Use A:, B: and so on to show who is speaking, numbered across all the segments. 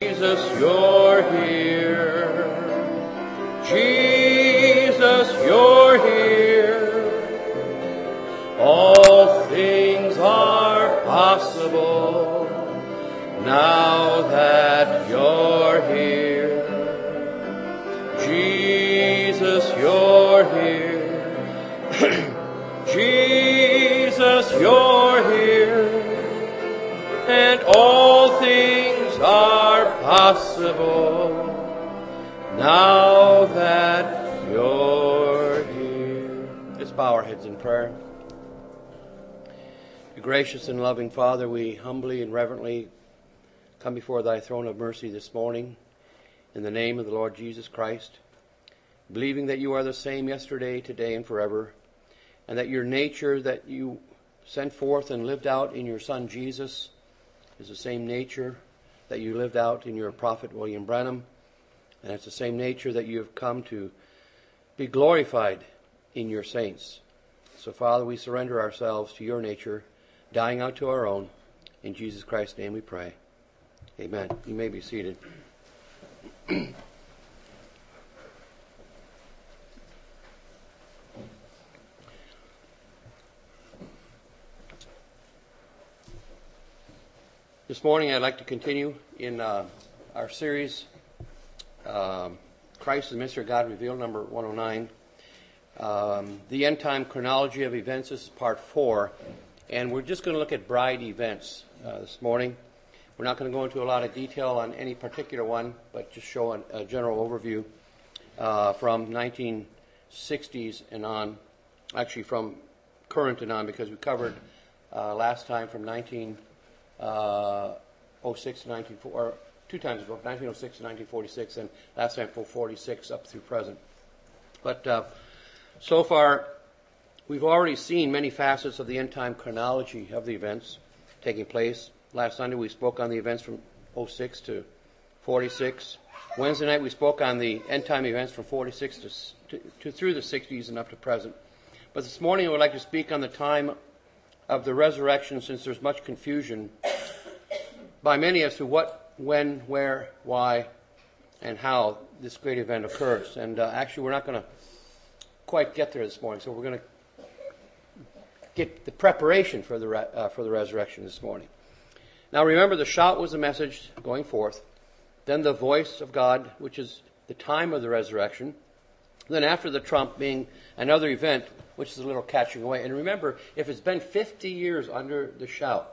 A: Jesus, you're here. Jesus, you're here. All things are possible now that you're here. Jesus, you're here. Jesus, you're here. And all things are possible now that you're here. Let's bow our heads in prayer. Gracious and loving Father, we humbly and reverently come before thy throne of mercy this morning in the name of the Lord Jesus Christ, believing that you are the same yesterday, today, and forever, and that your nature that you sent forth and lived out in your Son Jesus is the same nature that you lived out in your prophet William Branham, and it's the same nature that you have come to be glorified in your saints. So, Father, we surrender ourselves to your nature, dying out to our own. In Jesus Christ's name we pray. Amen. You may be seated. This morning I'd like to continue in our series, Christ the Mystery of God Revealed, number 109. The End Time Chronology of Events. This is part 4. And we're just going to look at bride events this morning. We're not going to go into a lot of detail on any particular one, but just show a general overview from 1960s and on, actually from current and on, because we covered last time from 1906 to 1940, or two times ago, 1906 to 1946, and last time from 46 up through present. But so far, we've already seen many facets of the end-time chronology of the events taking place. Last Sunday we spoke on the events from 06 to 46. Wednesday night we spoke on the end-time events from 46 to through the 60s and up to present. But this morning I would like to speak on the time of the resurrection, since there's much confusion by many as to what, when, where, why, and how this great event occurs. And actually we're not going to quite get there this morning, so we're going to get the preparation for the resurrection this morning. Now remember, the shout was the message going forth. Then the voice of God, which is the time of the resurrection. Then after the trump being another event, which is a little catching away. And remember, if it's been 50 years under the shout,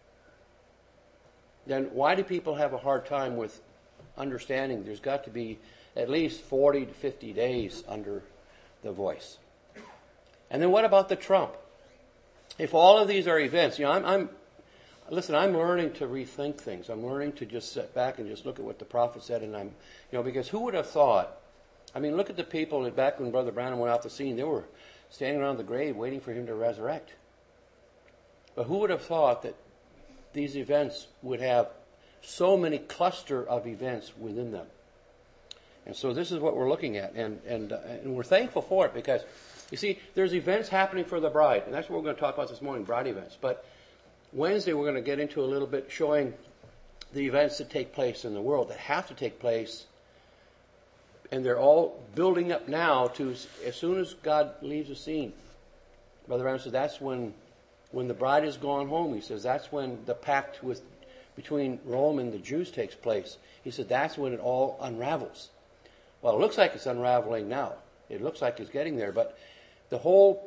A: then why do people have a hard time with understanding there's got to be at least 40 to 50 days under the voice? And then what about the trump? If all of these are events, I'm learning to rethink things. I'm learning to just sit back and just look at what the prophet said, and because who would have thought? I mean, look at the people that back when Brother Branham went off the scene, they were standing around the grave waiting for him to resurrect. But who would have thought that these events would have so many cluster of events within them? And so this is what we're looking at, and we're thankful for it, because you see, there's events happening for the bride, and that's what we're going to talk about this morning, bride events. But Wednesday we're going to get into a little bit showing the events that take place in the world, that have to take place, and they're all building up now to as soon as God leaves the scene. Brother Branham says that's when the bride is gone home. He says that's when the pact between Rome and the Jews takes place. He said that's when it all unravels. Well, it looks like it's unraveling now. It looks like it's getting there, but the whole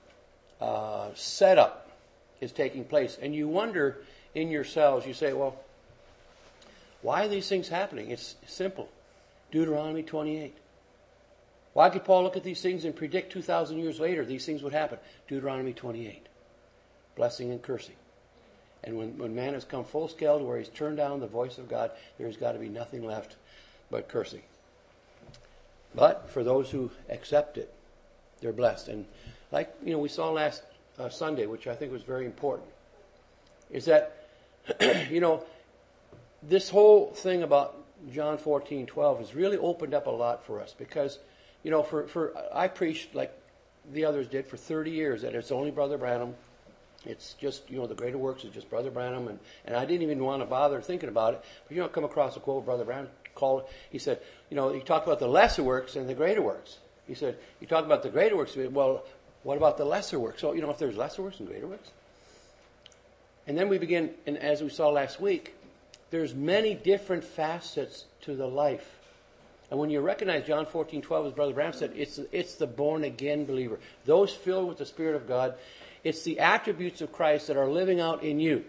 A: setup is taking place. And you wonder in yourselves, you say, well, why are these things happening? It's simple. Deuteronomy 28. Why could Paul look at these things and predict 2,000 years later these things would happen? Deuteronomy 28. Blessing and cursing. And when man has come full scale to where he's turned down the voice of God, there's got to be nothing left but cursing. But for those who accept it, they're blessed. And like, we saw last Sunday, which I think was very important, is that, this whole thing about John 14:12 has really opened up a lot for us, because, I preached like the others did for 30 years that it's only Brother Branham It's just, the greater works is just Brother Branham. And I didn't even want to bother thinking about it. But, come across a quote Brother Branham called, he said, he talked about the lesser works and the greater works. He said, you talk about the greater works, well, what about the lesser works? So, if there's lesser works and greater works. And then we begin, and as we saw last week, there's many different facets to the life. And when you recognize John 14:12, as Brother Branham said, it's the born-again believer. Those filled with the Spirit of God. It's the attributes of Christ that are living out in you.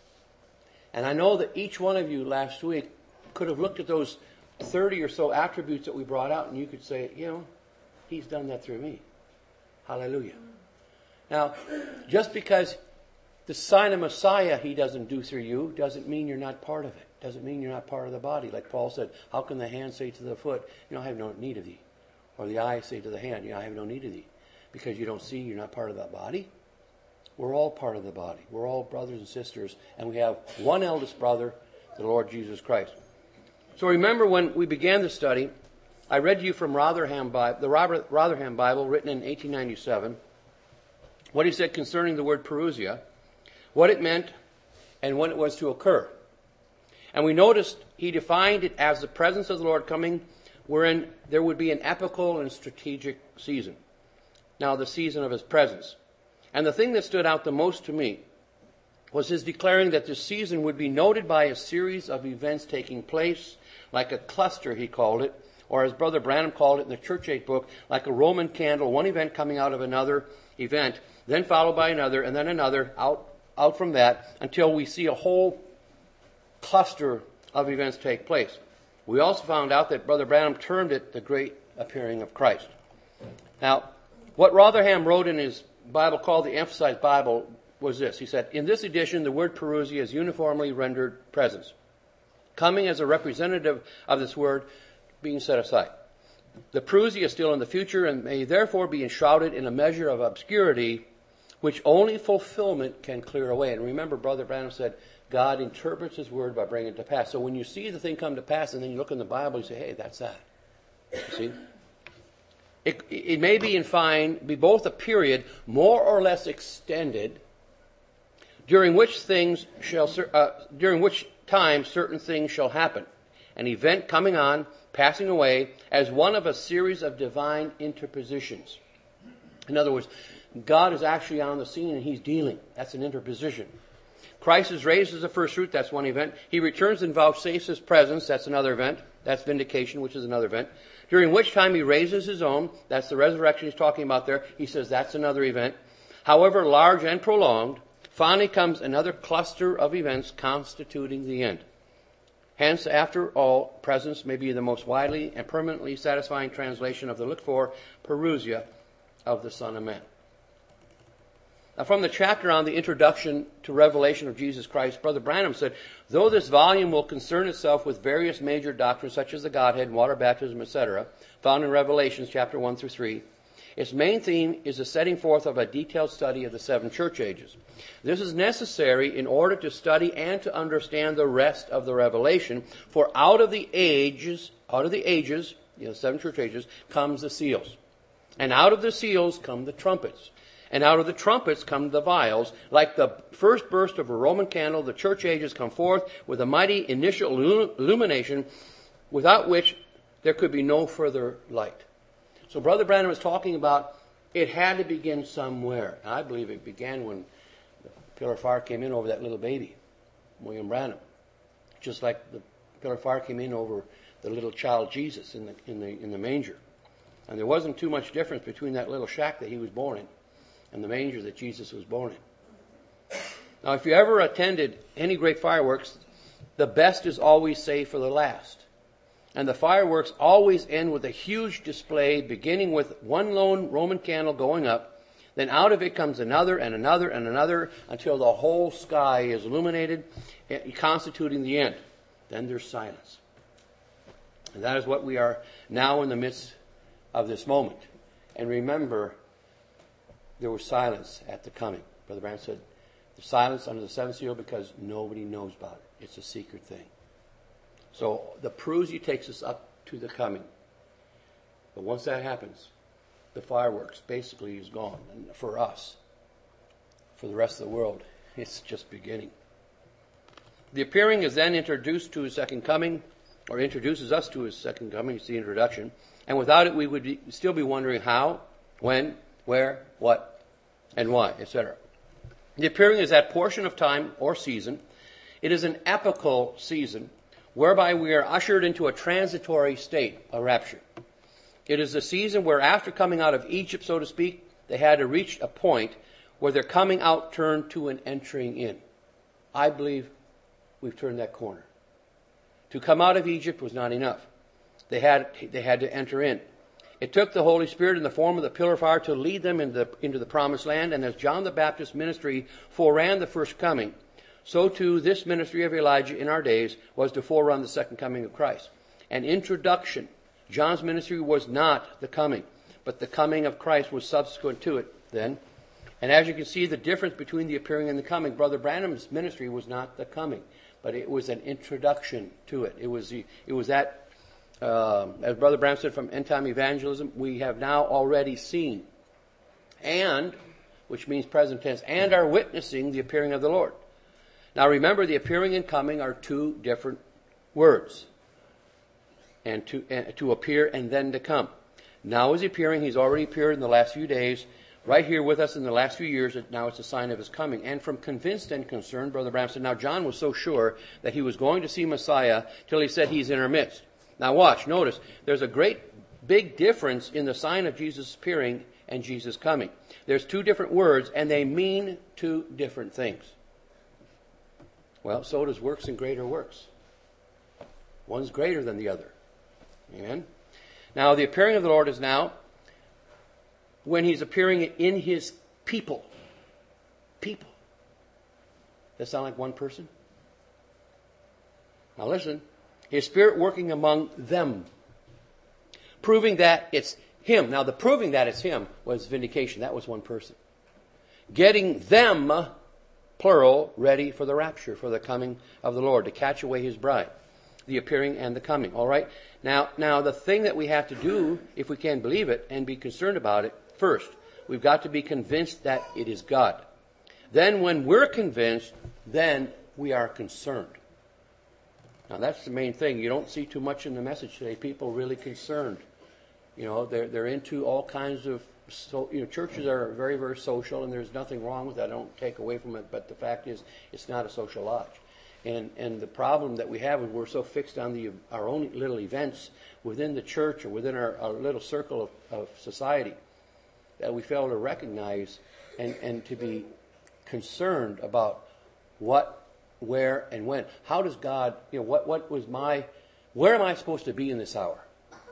A: And I know that each one of you last week could have looked at those 30 or so attributes that we brought out, and you could say, He's done that through me. Hallelujah. Now, just because the sign of Messiah He doesn't do through you doesn't mean you're not part of it. Doesn't mean you're not part of the body. Like Paul said, how can the hand say to the foot, I have no need of thee? Or the eye say to the hand, I have no need of thee. Because you don't see, you're not part of that body. We're all part of the body. We're all brothers and sisters. And we have one eldest brother, the Lord Jesus Christ. So remember when we began the study, I read to you from the Rotherham Bible, written in 1897, what he said concerning the word parousia, what it meant, and when it was to occur. And we noticed he defined it as the presence of the Lord coming, wherein there would be an epochal and strategic season. Now, the season of His presence. And the thing that stood out the most to me was his declaring that this season would be noted by a series of events taking place, like a cluster, he called it, or as Brother Branham called it in the Church Age book, like a Roman candle, one event coming out of another event, then followed by another, and then another, out from that, until we see a whole cluster of events take place. We also found out that Brother Branham termed it the great appearing of Christ. Now, what Rotherham wrote in his Bible called the Emphasized Bible was this. He said, in this edition, the word parousia is uniformly rendered presence, coming as a representative of this word being set aside. The parousia is still in the future and may therefore be enshrouded in a measure of obscurity which only fulfillment can clear away. And remember, Brother Branham said, God interprets His word by bringing it to pass. So when you see the thing come to pass and then you look in the Bible, you say, hey, that's that. You see? It may be be both a period more or less extended, during which time certain things shall happen. An event coming on, passing away, as one of a series of divine interpositions. In other words, God is actually on the scene and He's dealing. That's an interposition. Christ is raised as the first fruit. That's one event. He returns and vouchsafes His presence. That's another event. That's vindication, which is another event. During which time He raises His own. That's the resurrection He's talking about there. He says that's another event. However large and prolonged, finally comes another cluster of events constituting the end. Hence, after all, presence may be the most widely and permanently satisfying translation of the looked-for parousia of the Son of Man. Now, from the chapter on the introduction to revelation of Jesus Christ, Brother Branham said, though this volume will concern itself with various major doctrines such as the Godhead, water baptism, etc., found in Revelations chapter 1 through 3, its main theme is the setting forth of a detailed study of the 7 church ages. This is necessary in order to study and to understand the rest of the revelation, for out of the ages, the 7 church ages, comes the seals. And out of the seals come the trumpets. And out of the trumpets come the vials. Like the first burst of a Roman candle, the church ages come forth with a mighty initial illumination, without which there could be no further light. So Brother Branham was talking about it had to begin somewhere. And I believe it began when the pillar of fire came in over that little baby, William Branham. Just like the pillar of fire came in over the little child Jesus in the manger. And there wasn't too much difference between that little shack that He was born in and the manger that Jesus was born in. Now, if you ever attended any great fireworks, the best is always saved for the last. And the fireworks always end with a huge display, beginning with one lone Roman candle going up. Then out of it comes another and another and another until the whole sky is illuminated, constituting the end. Then there's silence. And that is what we are now in the midst of this moment. And remember, there was silence at the coming. Brother Branham said, the silence under the 7th seal because nobody knows about it. It's a secret thing. So the parousia takes us up to the coming. But once that happens, the fireworks basically is gone for us. for the rest of the world, it's just beginning. The appearing is then introduced to his second coming, or introduces us to his second coming. It's the introduction. And without it, we would still be wondering how, when, where, what, and why, etc. The appearing is that portion of time or season. It is an epochal season whereby we are ushered into a transitory state, a rapture. It is a season where after coming out of Egypt, so to speak, they had to reach a point where their coming out turned to an entering in. I believe we've turned that corner. To come out of Egypt was not enough. They had to enter in. It took the Holy Spirit in the form of the pillar of fire to lead them into the promised land. And as John the Baptist's ministry foreran the first coming, so too this ministry of Elijah in our days was to forerun the second coming of Christ. An introduction. John's ministry was not the coming, but the coming of Christ was subsequent to it then. And as you can see, the difference between the appearing and the coming, Brother Branham's ministry was not the coming, but it was an introduction to it. It was that, as Brother Branham said, from end time evangelism, we have now already seen, and, which means present tense, and are witnessing the appearing of the Lord. Now remember, the appearing and coming are two different words. And to appear and then to come. Now is he appearing. He's already appeared in the last few days, right here with us in the last few years. Now it's a sign of his coming. And from convinced and concerned, Brother Branham said, now John was so sure that he was going to see Messiah till he said he's in our midst. Now watch, notice, there's a great big difference in the sign of Jesus appearing and Jesus coming. There's two different words, and they mean two different things. Well, so does works and greater works. One's greater than the other. Amen. Now, the appearing of the Lord is now when he's appearing in his people. People. Does that sound like one person? Now listen. His Spirit working among them. Proving that it's him. Now, the proving that it's him was vindication. That was one person. Getting them, plural, ready for the rapture, for the coming of the Lord, to catch away his bride. The appearing and the coming. All right? Now, the thing that we have to do, if we can believe it and be concerned about it, first, we've got to be convinced that it is God. Then when we're convinced, then we are concerned. Now, that's the main thing. You don't see too much in the message today. People really concerned. You know, they're into all kinds of, churches are very, very social, and there's nothing wrong with that. I don't take away from it, but the fact is, it's not a social lodge. And the problem that we have is we're so fixed on our own little events within the church or within our little circle of society that we fail to recognize and to be concerned about what, where, and when. How does God, where am I supposed to be in this hour?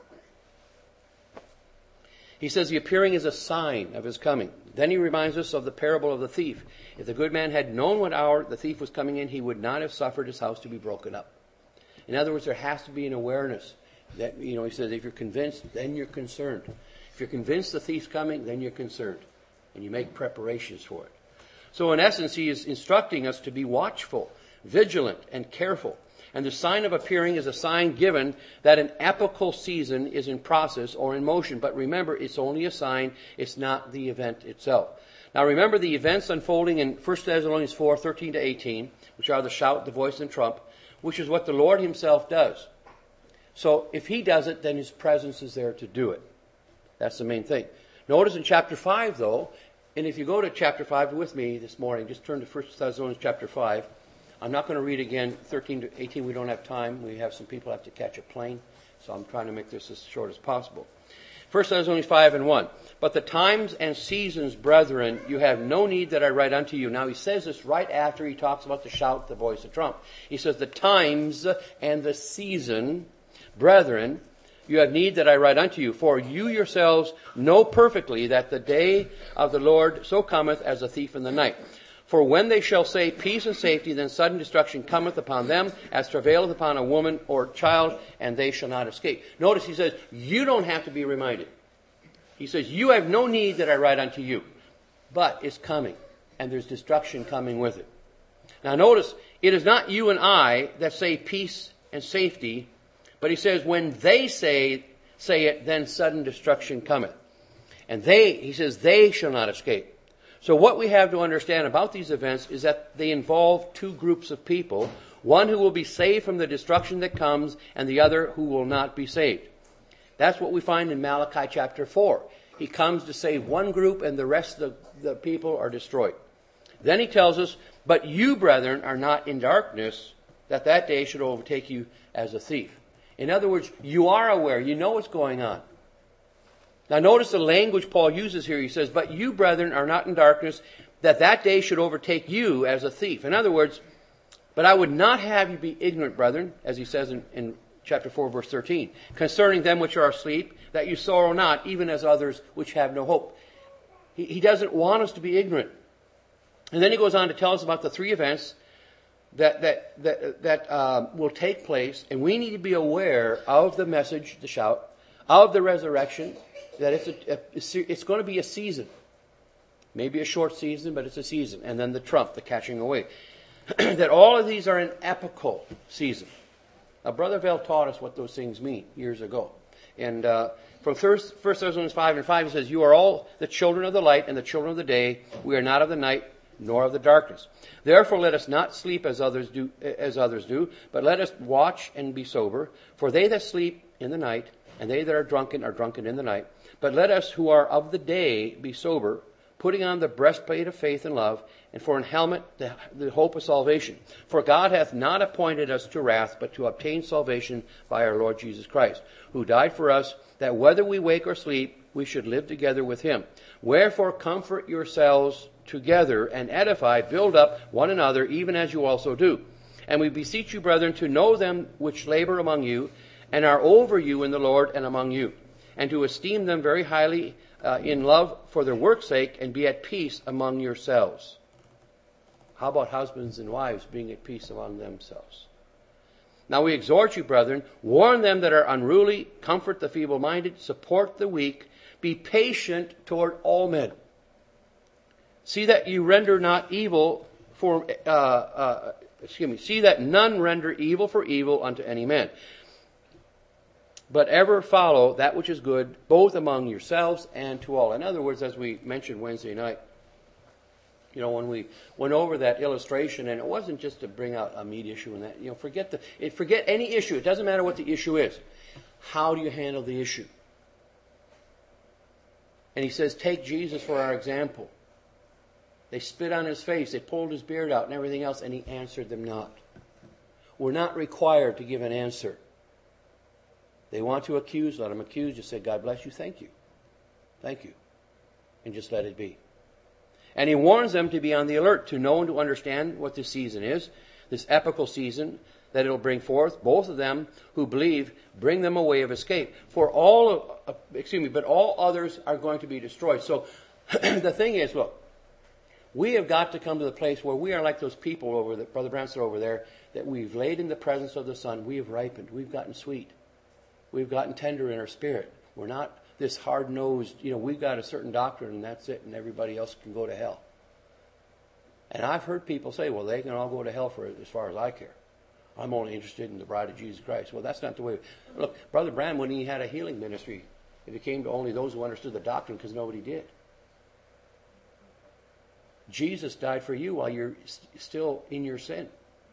A: He says the appearing is a sign of his coming. Then he reminds us of the parable of the thief. If the good man had known what hour the thief was coming in, he would not have suffered his house to be broken up. In other words, there has to be an awareness that, he says, if you're convinced, then you're concerned. If you're convinced the thief's coming, then you're concerned. And you make preparations for it. So in essence, he is instructing us to be watchful, vigilant, and careful. And the sign of appearing is a sign given that an epochal season is in process or in motion. But remember, it's only a sign. It's not the event itself. Now remember the events unfolding in 1 Thessalonians 4, 13 to 18, which are the shout, the voice, and trump, which is what the Lord himself does. So if he does it, then his presence is there to do it. That's the main thing. Notice in chapter 5, though, and if you go to chapter 5 with me this morning, just turn to 1 Thessalonians chapter 5. I'm not going to read again 13 to 18. We don't have time. We have some people have to catch a plane. So I'm trying to make this as short as possible. 1 Thessalonians 5 and 1. But the times and seasons, brethren, you have no need that I write unto you. Now he says this right after he talks about the shout, the voice, the trump. He says the times and the season, brethren, you have need that I write unto you. For you yourselves know perfectly that the day of the Lord so cometh as a thief in the night. For when they shall say peace and safety, then sudden destruction cometh upon them, as travaileth upon a woman or child, and they shall not escape. Notice he says, you don't have to be reminded. He says, you have no need that I write unto you. But it's coming, and there's destruction coming with it. Now notice, it is not you and I that say peace and safety, but he says, when they say it, then sudden destruction cometh. And he says, they shall not escape. So what we have to understand about these events is that they involve two groups of people, one who will be saved from the destruction that comes and the other who will not be saved. That's what we find in Malachi chapter 4. He comes to save one group and the rest of the people are destroyed. Then he tells us, but you, brethren, are not in darkness, that day should overtake you as a thief. In other words, you are aware. You know what's going on. Now notice the language Paul uses here. He says, but you, brethren, are not in darkness, that day should overtake you as a thief. In other words, but I would not have you be ignorant, brethren, as he says in chapter 4, verse 13, concerning them which are asleep, that you sorrow not, even as others which have no hope. He doesn't want us to be ignorant. And then he goes on to tell us about the three events that will take place, and we need to be aware of the message, the shout, of the resurrection, that it's going to be a season. Maybe a short season, but it's a season. And then the trump, the catching away. That all of these are an epochal season. Now, Brother Vale taught us what those things mean years ago. And from 1 Thessalonians 5 and 5, he says, you are all the children of the light and the children of the day. We are not of the night, nor of the darkness. Therefore let us not sleep as others do, but let us watch and be sober. For they that sleep in the night, and they that are drunken in the night. But let us who are of the day be sober, putting on the breastplate of faith and love, and for an helmet the hope of salvation. For God hath not appointed us to wrath, but to obtain salvation by our Lord Jesus Christ, who died for us, that whether we wake or sleep, we should live together with him. Wherefore comfort yourselves together, and edify, build up one another, even as you also do. And we beseech you, brethren, to know them which labor among you, and are over you in the Lord and among you, and to esteem them very highly in love for their work's sake, and be at peace among yourselves. How about husbands and wives being at peace among themselves? Now we exhort you, brethren, warn them that are unruly, comfort the feeble-minded, support the weak, be patient toward all men. See that you render not evil for, see that none render evil for evil unto any man. But ever follow that which is good, both among yourselves and to all. In other words, as we mentioned Wednesday night, when we went over that illustration, and it wasn't just to bring out a meat issue and that, forget any issue. It doesn't matter what the issue is. How do you handle the issue? And he says, take Jesus for our example. They spit on his face, they pulled his beard out and everything else, and he answered them not. We're not required to give an answer. They want to accuse, let them accuse. Just say, God bless you, thank you. Thank you. And just let it be. And he warns them to be on the alert, to know and to understand what this season is, this epochal season that it'll bring forth. Both of them who believe bring them a way of escape. But all others are going to be destroyed. So the thing is, look, we have got to come to the place where we are like those people over there, Brother Branson over there, that we've laid in the presence of the Son. We have ripened. We've gotten sweet. We've gotten tender in our spirit. We're not this hard-nosed, we've got a certain doctrine and that's it, and everybody else can go to hell. And I've heard people say, well, they can all go to hell for it as far as I care. I'm only interested in the bride of Jesus Christ. Well, that's not the way. Look, Brother Branham, when he had a healing ministry, it came to only those who understood the doctrine because nobody did. Jesus died for you while you're still in your sin.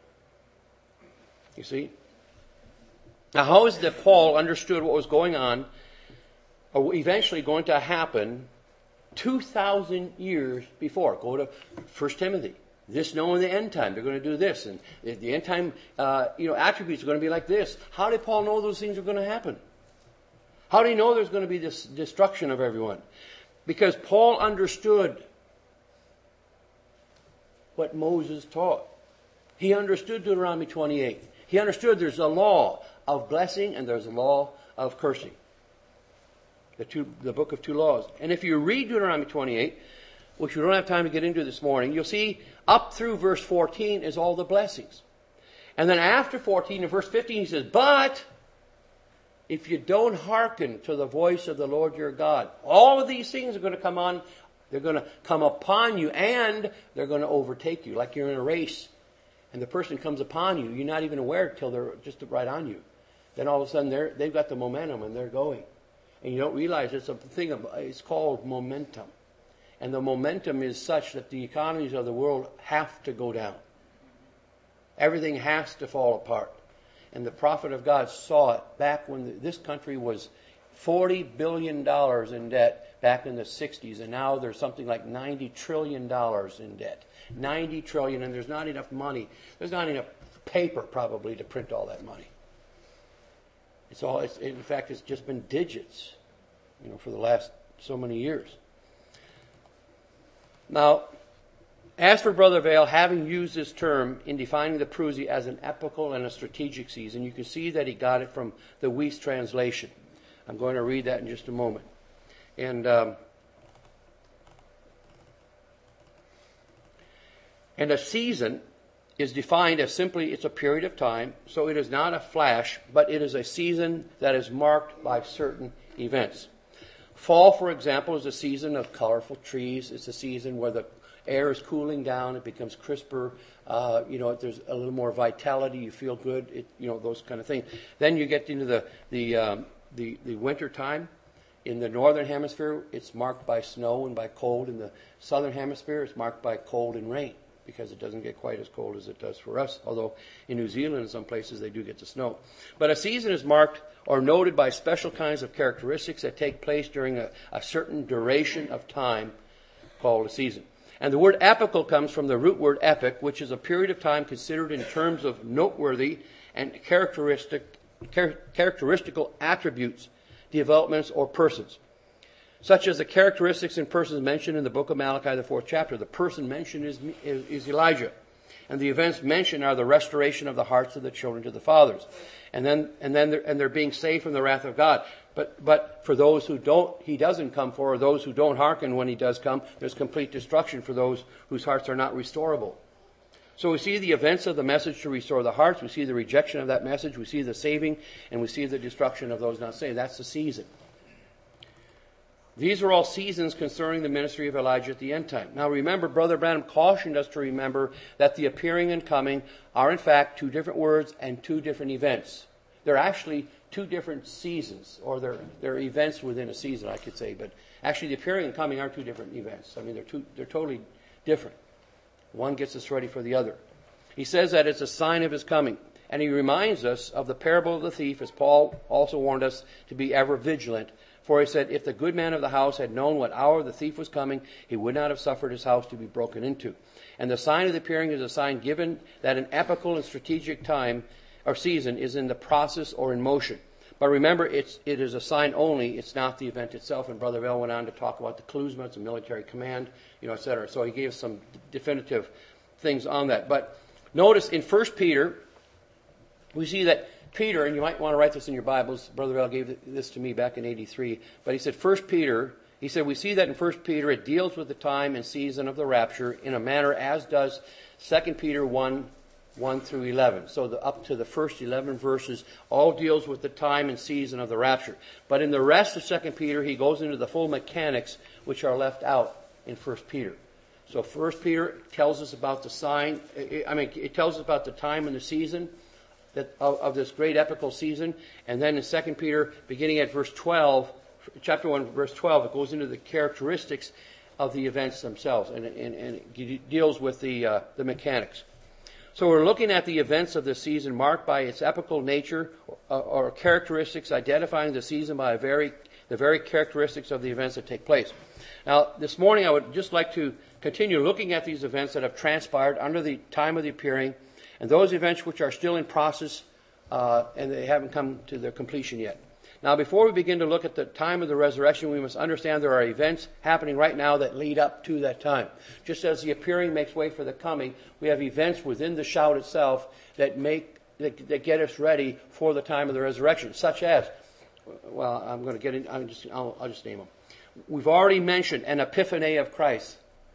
A: You see? Now, how is it that Paul understood what was going on, or eventually going to happen 2,000 years before? Go to 1 Timothy. This knowing the end time. They're going to do this. And the end time attributes are going to be like this. How did Paul know those things were going to happen? How did he know there's going to be this destruction of everyone? Because Paul understood what Moses taught. He understood Deuteronomy 28. He understood there's a law of blessing and there's a law of cursing. The book of two laws. And if you read Deuteronomy 28, which we don't have time to get into this morning, you'll see up through verse 14 is all the blessings. And then after 14, in verse 15, he says, but if you don't hearken to the voice of the Lord your God, all of these things are going to come on. They're going to come upon you and they're going to overtake you. Like you're in a race and the person comes upon you. You're not even aware until they're just right on you. Then all of a sudden they've got the momentum and they're going. And you don't realize it's called momentum. And the momentum is such that the economies of the world have to go down. Everything has to fall apart. And the prophet of God saw it back when this country was $40 billion in debt back in the 60s. And now there's something like $90 trillion in debt. 90 trillion, and there's not enough money. There's not enough paper probably to print all that money. In fact, it's just been digits, for the last so many years. Now, as for Brother Vail, having used this term in defining the Prusi as an epical and a strategic season, you can see that he got it from the Weiss translation. I'm going to read that in just a moment. And a season is defined as simply it's a period of time, so it is not a flash, but it is a season that is marked by certain events. Fall, for example, is a season of colorful trees. It's a season where the air is cooling down. It becomes crisper. There's a little more vitality. You feel good. Those kind of things. Then you get into the winter time. In the northern hemisphere, it's marked by snow and by cold. In the southern hemisphere, it's marked by cold and rain, because it doesn't get quite as cold as it does for us. Although in New Zealand, in some places, they do get the snow. But a season is marked or noted by special kinds of characteristics that take place during a certain duration of time called a season. And the word epical comes from the root word epic, which is a period of time considered in terms of noteworthy and characteristical attributes, developments, or persons, such as the characteristics and persons mentioned in the book of Malachi, the 4th chapter. The person mentioned is Elijah, and the events mentioned are the restoration of the hearts of the children to the fathers, and they're being saved from the wrath of God. But for those he doesn't come for, or those who don't hearken when he does come, there's complete destruction for those whose hearts are not restorable. So we see the events of the message to restore the hearts. We see the rejection of that message. We see the saving, and we see the destruction of those not saved. That's the season. These are all seasons concerning the ministry of Elijah at the end time. Now remember, Brother Branham cautioned us to remember that the appearing and coming are in fact two different words and two different events. They're actually two different seasons, or they're events within a season, I could say. But actually the appearing and coming are two different events. I mean, they're totally different. One gets us ready for the other. He says that it's a sign of his coming. And he reminds us of the parable of the thief, as Paul also warned us to be ever vigilant. For he said, if the good man of the house had known what hour the thief was coming, he would not have suffered his house to be broken into. And the sign of the appearing is a sign given that an epical and strategic time or season is in the process or in motion. But remember, it is a sign only. It's not the event itself. And Brother Bell went on to talk about the Kluzma, the military command, etc. So he gave some definitive things on that. But notice in 1 Peter, we see that Peter, and you might want to write this in your Bibles. Brother Bell gave this to me back in 83. But he said 1 Peter, we see that in 1 Peter it deals with the time and season of the rapture in a manner as does 2 Peter 1 through 11. So up to the first 11 verses all deals with the time and season of the rapture. But in the rest of 2 Peter, he goes into the full mechanics which are left out in 1 Peter. So 1 Peter tells us about the sign. It tells us about the time and the season of this great epical season. And then in 2 Peter, beginning at verse 12, chapter 1, verse 12, it goes into the characteristics of the events themselves. And it deals with the mechanics. So we're looking at the events of this season marked by its epical nature or characteristics, identifying the season by the very characteristics of the events that take place. Now, this morning I would just like to continue looking at these events that have transpired under the time of the appearing, and those events which are still in process and they haven't come to their completion yet. Now, before we begin to look at the time of the resurrection, we must understand there are events happening right now that lead up to that time. Just as the appearing makes way for the coming, we have events within the shout itself that get us ready for the time of the resurrection, such as, well, I'm going to get in. I'll just name them. We've already mentioned an epiphany of Christ,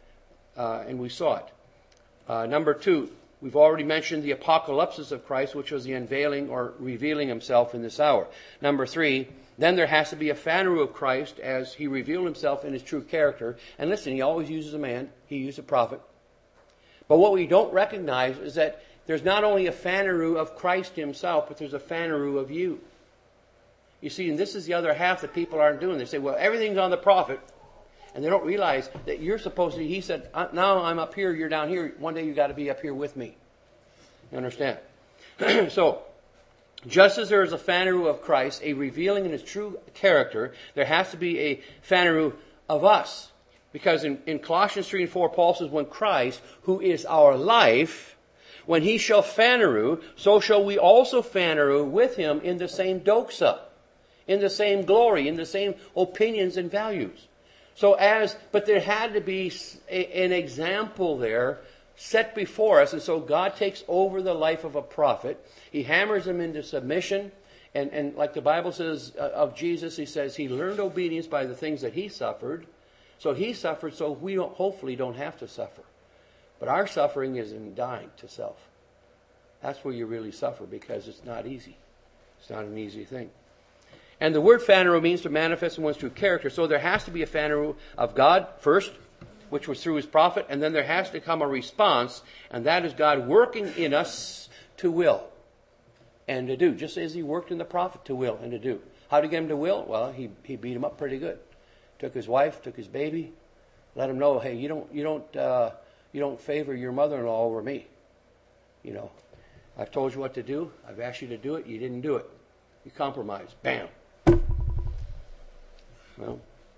A: and we saw it. Number 2. We've already mentioned the apocalypsis of Christ, which was the unveiling or revealing himself in this hour. Number 3, then there has to be a phaneru of Christ as he revealed himself in his true character. And listen, he always uses a man. He used a prophet. But what we don't recognize is that there's not only a phaneru of Christ himself, but there's a phaneru of you. You see, and this is the other half that people aren't doing. They say, well, everything's on the prophet. And they don't realize that you're supposed to, he said, now I'm up here, you're down here. One day you got to be up here with me. You understand? So, just as there is a Phaneroo of Christ, a revealing in his true character, there has to be a Phaneroo of us. Because in Colossians 3 and 4, Paul says, when Christ, who is our life, when he shall Phaneroo, so shall we also Phaneroo with him in the same doxa, in the same glory, in the same opinions and values. But there had to be an example there set before us. And so God takes over the life of a prophet. He hammers him into submission. And like the Bible says of Jesus, he says he learned obedience by the things that he suffered. So he suffered so we hopefully don't have to suffer. But our suffering is in dying to self. That's where you really suffer, because it's not easy. It's not an easy thing. And the word Phaneroo means to manifest in one's true character. So there has to be a Phaneroo of God first, which was through his prophet, and then there has to come a response, and that is God working in us to will and to do, just as he worked in the prophet to will and to do. How did he get him to will? Well, he beat him up pretty good. Took his wife, took his baby, let him know, hey, you don't favor your mother-in-law over me. You know, I've told you what to do. I've asked you to do it. You didn't do it. You compromised. Bam. Well,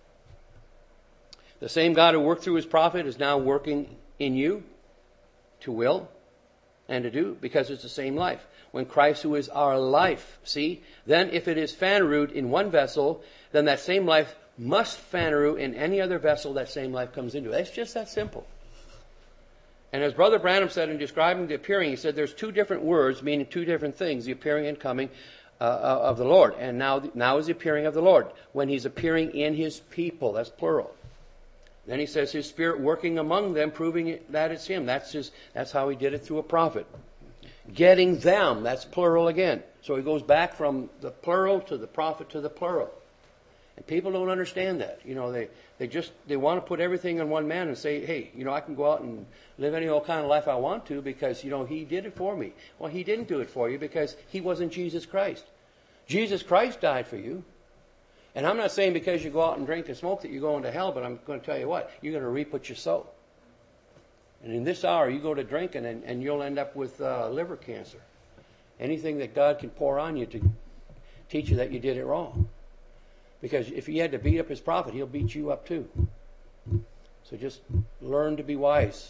A: the same God who worked through his prophet is now working in you to will and to do, because it's the same life. When Christ, who is our life, see, then if it is Phanerooed in one vessel, then that same life must Phaneroo in any other vessel that same life comes into. It's just that simple. And as Brother Branham said in describing the appearing, he said there's two different words meaning two different things, the appearing and coming of the Lord. And now is the appearing of the Lord, when he's appearing in his people. That's plural. Then he says his Spirit working among them, proving that it's him. That's how he did it through a prophet. Getting them, that's plural again. So he goes back from the plural to the prophet to the plural. And people don't understand that. You know, they want to put everything on one man and say, hey, you know, I can go out and live any old kind of life I want to because, you know, he did it for me. Well, he didn't do it for you because he wasn't Jesus Christ. Jesus Christ died for you. And I'm not saying because you go out and drink and smoke that you're going to hell, but I'm going to tell you what, you're going to reap what you sow. And in this hour, you go to drinking and you'll end up with liver cancer. Anything that God can pour on you to teach you that you did it wrong. Because if he had to beat up his prophet, he'll beat you up too. So just learn to be wise.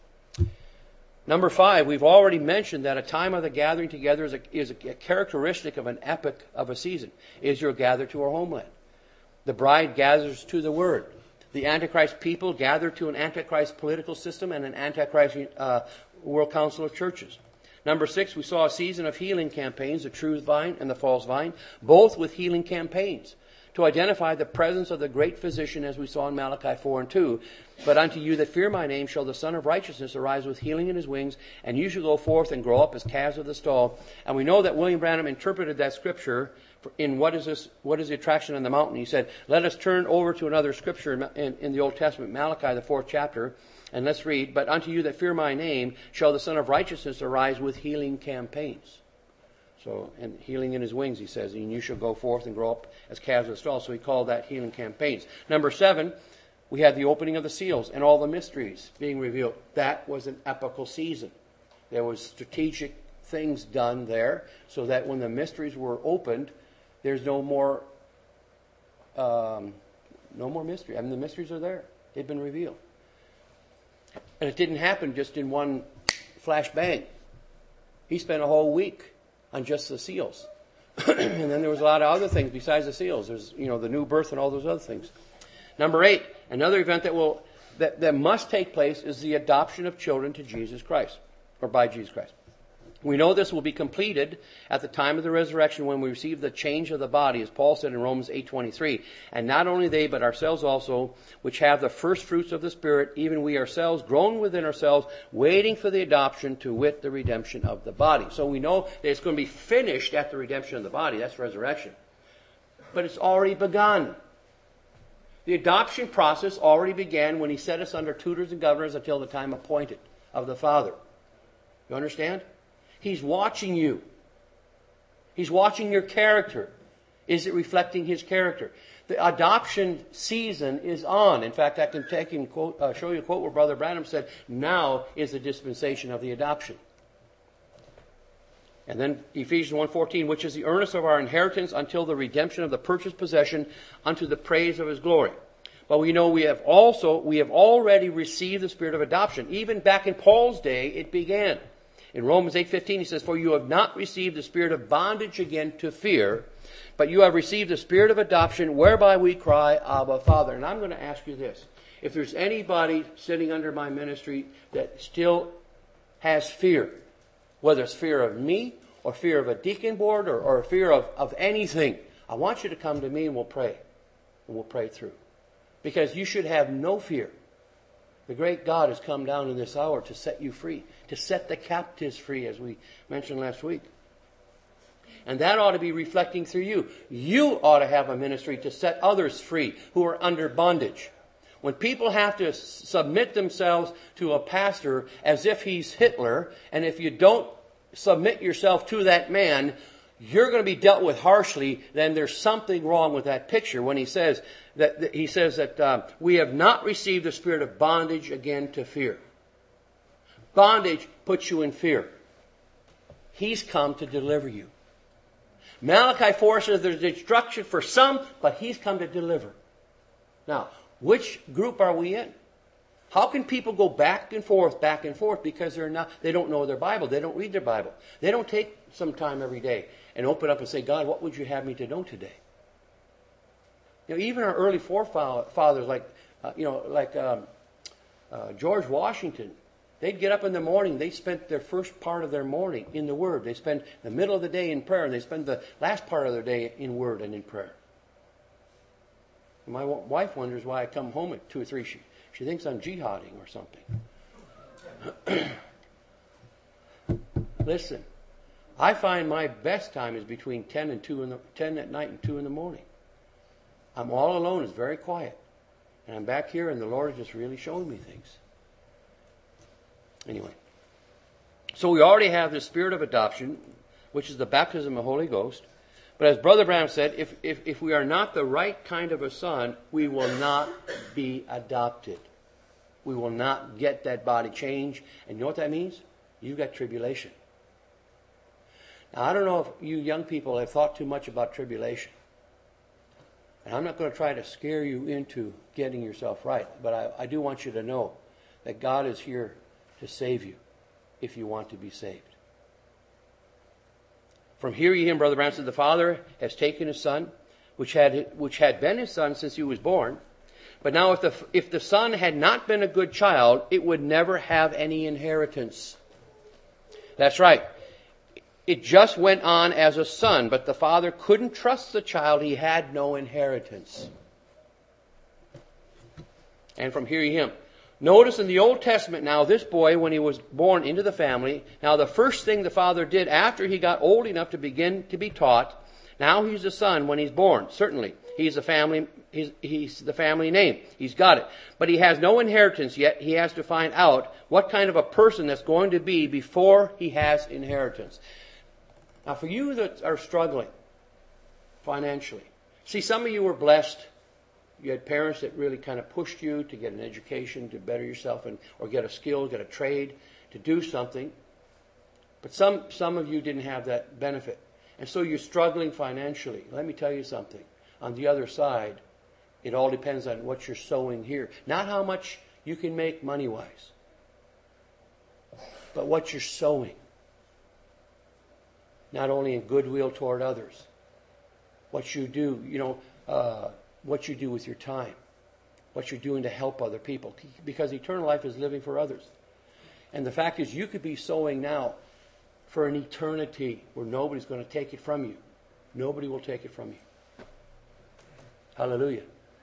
A: Number 5, we've already mentioned that a time of the gathering together is a characteristic of an epoch of a season. Israel gathered to her homeland. The bride gathers to the word. The Antichrist people gather to an Antichrist political system and an Antichrist World Council of Churches. Number 6, we saw a season of healing campaigns, the true vine and the false vine, both with healing campaigns, to identify the presence of the great physician, as we saw in Malachi 4 and 2. But unto you that fear my name shall the Son of Righteousness arise with healing in his wings, and you shall go forth and grow up as calves of the stall. And we know that William Branham interpreted that scripture in what is the attraction on the mountain. He said, let us turn over to another scripture in the Old Testament, Malachi, the 4th chapter, and let's read, but unto you that fear my name shall the Son of Righteousness arise with healing campaigns. So, and healing in his wings, he says, and you shall go forth and grow up as calves of the stall. So he called that healing campaigns. Number 7, we had the opening of the seals and all the mysteries being revealed. That was an epochal season. There was strategic things done there so that when the mysteries were opened, there's no more mystery. I mean, the mysteries are there. They've been revealed. And it didn't happen just in one flash bang. He spent a whole week on just the seals. And then there was a lot of other things besides the seals. There's, you know, the new birth and all those other things. Number 8, another event that must take place is the adoption of children to Jesus Christ, or by Jesus Christ. We know this will be completed at the time of the resurrection when we receive the change of the body, as Paul said in Romans 8:23. And not only they, but ourselves also, which have the first fruits of the Spirit, even we ourselves, grown within ourselves, waiting for the adoption, to wit, the redemption of the body. So we know that it's going to be finished at the redemption of the body. That's resurrection. But it's already begun. The adoption process already began when he set us under tutors and governors until the time appointed of the Father. You understand? He's watching you. He's watching your character. Is it reflecting His character? The adoption season is on. In fact, I can show you a quote where Brother Branham said, now is the dispensation of the adoption. And then Ephesians 1:14, which is the earnest of our inheritance until the redemption of the purchased possession unto the praise of His glory. But we know we have already received the spirit of adoption. Even back in Paul's day, it began. In Romans 8:15, he says, for you have not received the spirit of bondage again to fear, but you have received the spirit of adoption, whereby we cry, Abba, Father. And I'm going to ask you this. If there's anybody sitting under my ministry that still has fear, whether it's fear of me or fear of a deacon board or fear of anything, I want you to come to me and we'll pray. And we'll pray through. Because you should have no fear. The great God has come down in this hour to set you free, to set the captives free, as we mentioned last week. And that ought to be reflecting through you. You ought to have a ministry to set others free who are under bondage. When people have to submit themselves to a pastor as if he's Hitler, and if you don't submit yourself to that man, you're going to be dealt with harshly, then there's something wrong with that picture when he says that we have not received the spirit of bondage again to fear. Bondage puts you in fear. He's come to deliver you. Malachi 4 says there's destruction for some, but He's come to deliver. Now, which group are we in? How can people go back and forth, because they don't know their Bible. They don't read their Bible. They don't take some time every day and open up and say, God, what would you have me to know today? Even our early forefathers, like George Washington, they'd get up in the morning. They spent their first part of their morning in the Word. They spend the middle of the day in prayer, and they spend the last part of their day in Word and in prayer. My wife wonders why I come home at 2 or 3. She thinks I'm jihading or something. Listen, I find my best time is between 10 at night and 2 in the morning. I'm all alone. It's very quiet. And I'm back here and the Lord is just really showing me things. Anyway. So we already have the spirit of adoption, which is the baptism of the Holy Ghost. But as Brother Branham said, if we are not the right kind of a son, we will not be adopted. We will not get that body change. And you know what that means? You've got tribulation. Now, I don't know if you young people have thought too much about tribulation. And I'm not going to try to scare you into getting yourself right. But I do want you to know that God is here to save you if you want to be saved. From here you hear Brother Branham said, the Father has taken His Son, which had been His Son since He was born. But now if the Son had not been a good child, it would never have any inheritance. That's right. It just went on as a son, but the Father couldn't trust the child. He had no inheritance. And from here you hear him. Notice in the Old Testament now, this boy, when he was born into the family, now the first thing the father did after he got old enough to begin to be taught, now he's a son when he's born, certainly. He's the family name. He's got it. But he has no inheritance yet. He has to find out what kind of a person that's going to be before he has inheritance. Now for you that are struggling financially, see, some of you were blessed. You had parents that really kind of pushed you to get an education, to better yourself, or get a skill, get a trade, to do something. But some of you didn't have that benefit. And so you're struggling financially. Let me tell you something. On the other side, it all depends on what you're sowing here. Not how much you can make money-wise, but what you're sowing. Not only in goodwill toward others. What you do, what you do with your time. What you're doing to help other people. Because eternal life is living for others. And the fact is, you could be sowing now for an eternity where nobody's going to take it from you. Nobody will take it from you. Hallelujah.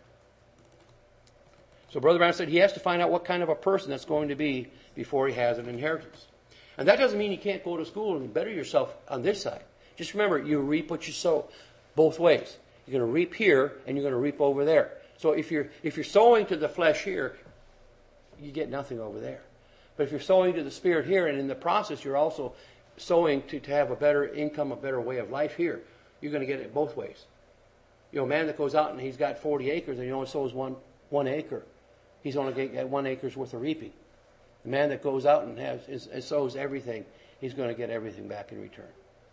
A: So Brother Branham said he has to find out what kind of a person that's going to be before he has an inheritance. And that doesn't mean you can't go to school and better yourself on this side. Just remember, you reap what you sow both ways. You're going to reap here and you're going to reap over there. So if you're sowing to the flesh here, you get nothing over there. But if you're sowing to the Spirit here, and in the process you're also sowing to have a better income, a better way of life here, you're going to get it both ways. You know, a man that goes out and he's got 40 acres and he only sows one acre, he's only going to get 1 acre's worth of reaping. The man that goes out and sows everything, he's going to get everything back in return.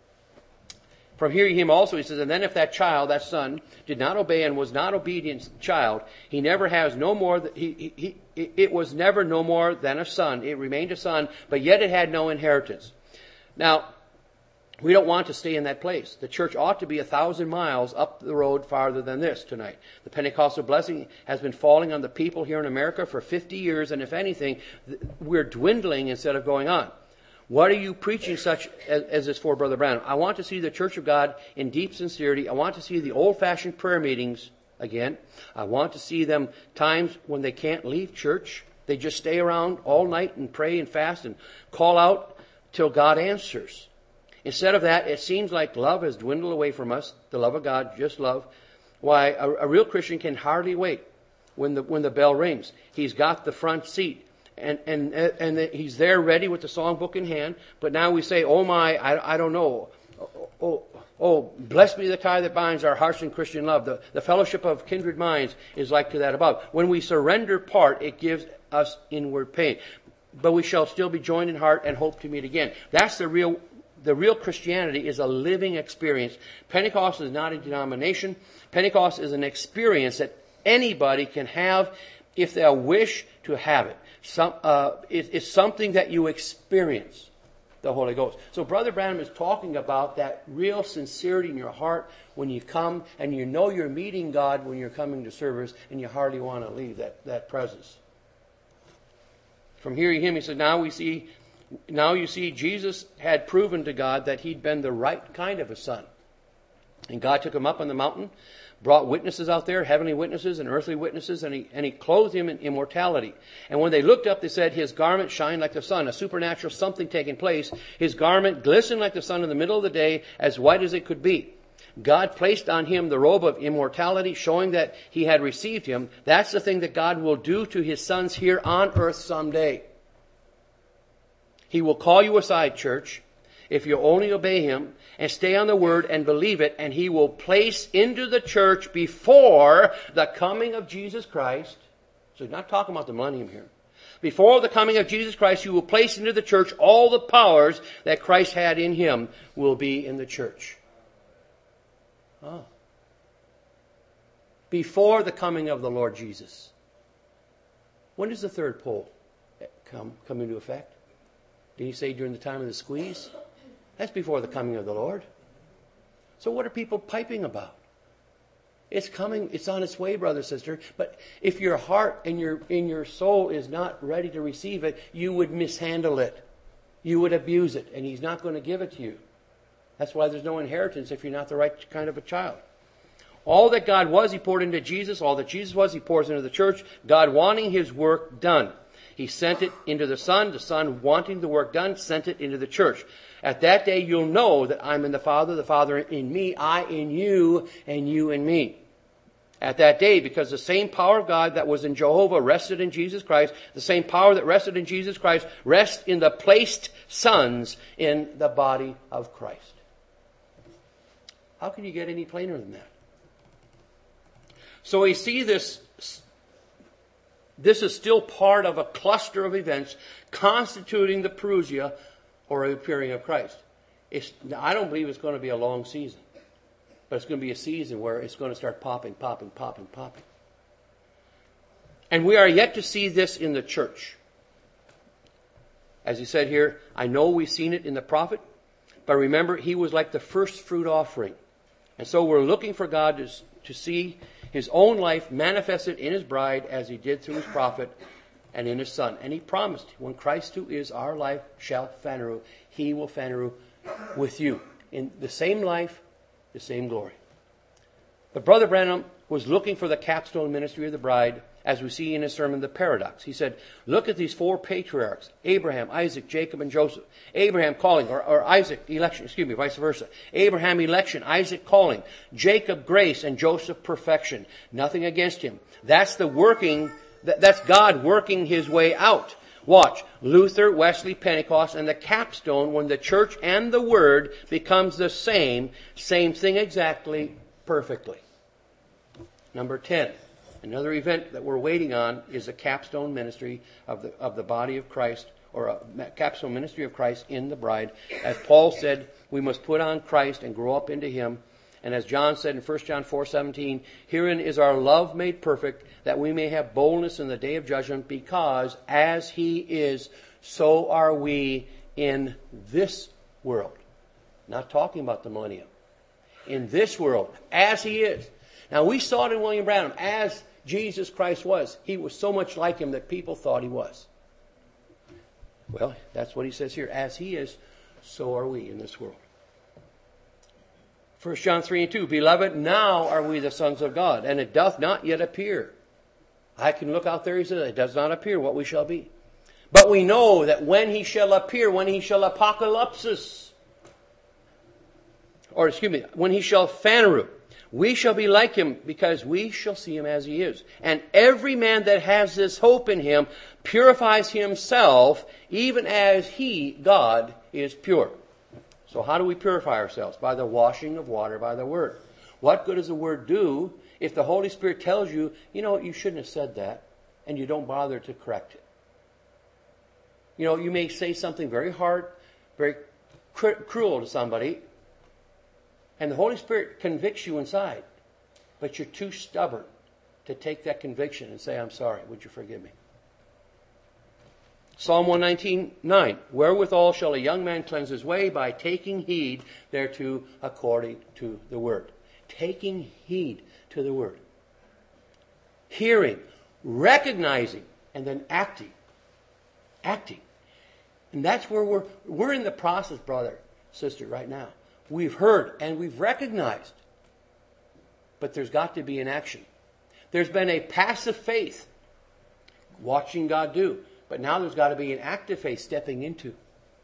A: From hearing him also, he says, and then if that child, that son, did not obey and was not obedient child, he never has no more, it was never no more than a son. It remained a son, but yet it had no inheritance. Now, we don't want to stay in that place. The church ought to be 1,000 miles up the road farther than this tonight. The Pentecostal blessing has been falling on the people here in America for 50 years, and if anything, we're dwindling instead of going on. What are you preaching such as this for, Brother Branham? I want to see the Church of God in deep sincerity. I want to see the old-fashioned prayer meetings again. I want to see them times when they can't leave church. They just stay around all night and pray and fast and call out till God answers. Instead of that, it seems like love has dwindled away from us. The love of God, just love. Why, a real Christian can hardly wait when the bell rings. He's got the front seat. And he's there ready with the songbook in hand. But now we say, oh my, I don't know. Oh, blessed be the tie that binds our hearts in Christian love. The fellowship of kindred minds is like to that above. When we surrender part, it gives us inward pain. But we shall still be joined in heart and hope to meet again. That's the real Christianity is a living experience. Pentecost is not a denomination. Pentecost is an experience that anybody can have if they wish to have it. It's something that you experience, the Holy Ghost. So Brother Branham is talking about that real sincerity in your heart when you come and you know you're meeting God when you're coming to service and you hardly want to leave that presence. From hearing him, he said, now you see Jesus had proven to God that he'd been the right kind of a son. And God took him up on the mountain, brought witnesses out there, heavenly witnesses and earthly witnesses, and he clothed him in immortality. And when they looked up, they said, his garment shined like the sun, a supernatural something taking place. His garment glistened like the sun in the middle of the day, as white as it could be. God placed on him the robe of immortality, showing that he had received him. That's the thing that God will do to his sons here on earth someday. He will call you aside, church, if you only obey him and stay on the word and believe it, and he will place into the church before the coming of Jesus Christ. So he's not talking about the millennium here. Before the coming of Jesus Christ, he will place into the church all the powers that Christ had in him will be in the church. Oh. Before the coming of the Lord Jesus. When does the third pole come into effect? Did he say during the time of the squeeze? That's before the coming of the Lord. So what are people piping about? It's coming. It's on its way, brother, sister. But if your heart and your soul is not ready to receive it, you would mishandle it. You would abuse it, and he's not going to give it to you. That's why there's no inheritance if you're not the right kind of a child. All that God was, he poured into Jesus. All that Jesus was, he pours into the church. God wanting his work done. He sent it into the Son wanting the work done, sent it into the church. At that day, you'll know that I'm in the Father in me, I in you, and you in me. At that day, because the same power of God that was in Jehovah rested in Jesus Christ, the same power that rested in Jesus Christ rests in the placed sons in the body of Christ. How can you get any plainer than that? So we see this is still part of a cluster of events constituting the parousia or appearing of Christ. I don't believe it's going to be a long season. But it's going to be a season where it's going to start popping. And we are yet to see this in the church. As he said here, I know we've seen it in the prophet, but remember, he was like the first fruit offering. And so we're looking for God to see his own life manifested in his bride as he did through his prophet and in his son. And he promised, when Christ who is our life shall faneru, he will faneru with you. In the same life, the same glory. But Brother Branham was looking for the capstone ministry of the bride, as we see in his sermon, The Paradox. He said, look at these four patriarchs, Abraham, Isaac, Jacob, and Joseph. Abraham calling, or Isaac election, vice versa. Abraham election, Isaac calling, Jacob grace, and Joseph perfection. Nothing against him. That's the working, that's God working his way out. Watch, Luther, Wesley, Pentecost, and the capstone when the church and the word becomes the same thing exactly, perfectly. Number 10. Another event that we're waiting on is a capstone ministry of the body of Christ, or a capstone ministry of Christ in the bride. As Paul said, we must put on Christ and grow up into Him. And as John said in 1 John 4:17, herein is our love made perfect, that we may have boldness in the day of judgment, because as He is, so are we in this world. Not talking about the millennium. In this world, as He is. Now we saw it in William Branham, as Jesus Christ was. He was so much like Him that people thought He was. Well, that's what he says here. As He is, so are we in this world. 1 John 3:2, Beloved, now are we the sons of God, and it doth not yet appear. I can look out there, he says, it does not appear what we shall be. But we know that when He shall appear, when He shall apocalypsis, when He shall phaneru, we shall be like Him, because we shall see Him as He is. And every man that has this hope in Him purifies himself, even as He, God, is pure. So how do we purify ourselves? By the washing of water by the Word. What good does the Word do if the Holy Spirit tells you, you know, you shouldn't have said that, and you don't bother to correct it? You know, you may say something very hard, very cruel to somebody, and the Holy Spirit convicts you inside, but you're too stubborn to take that conviction and say, I'm sorry, would you forgive me? Psalm 119:9, Wherewithal shall a young man cleanse his way? By taking heed thereto according to the Word. Taking heed to the Word. Hearing, recognizing, and then acting. Acting. And that's where we're in the process, brother, sister, right now. We've heard and we've recognized. But there's got to be an action. There's been a passive faith, watching God do. But now there's got to be an active faith stepping into.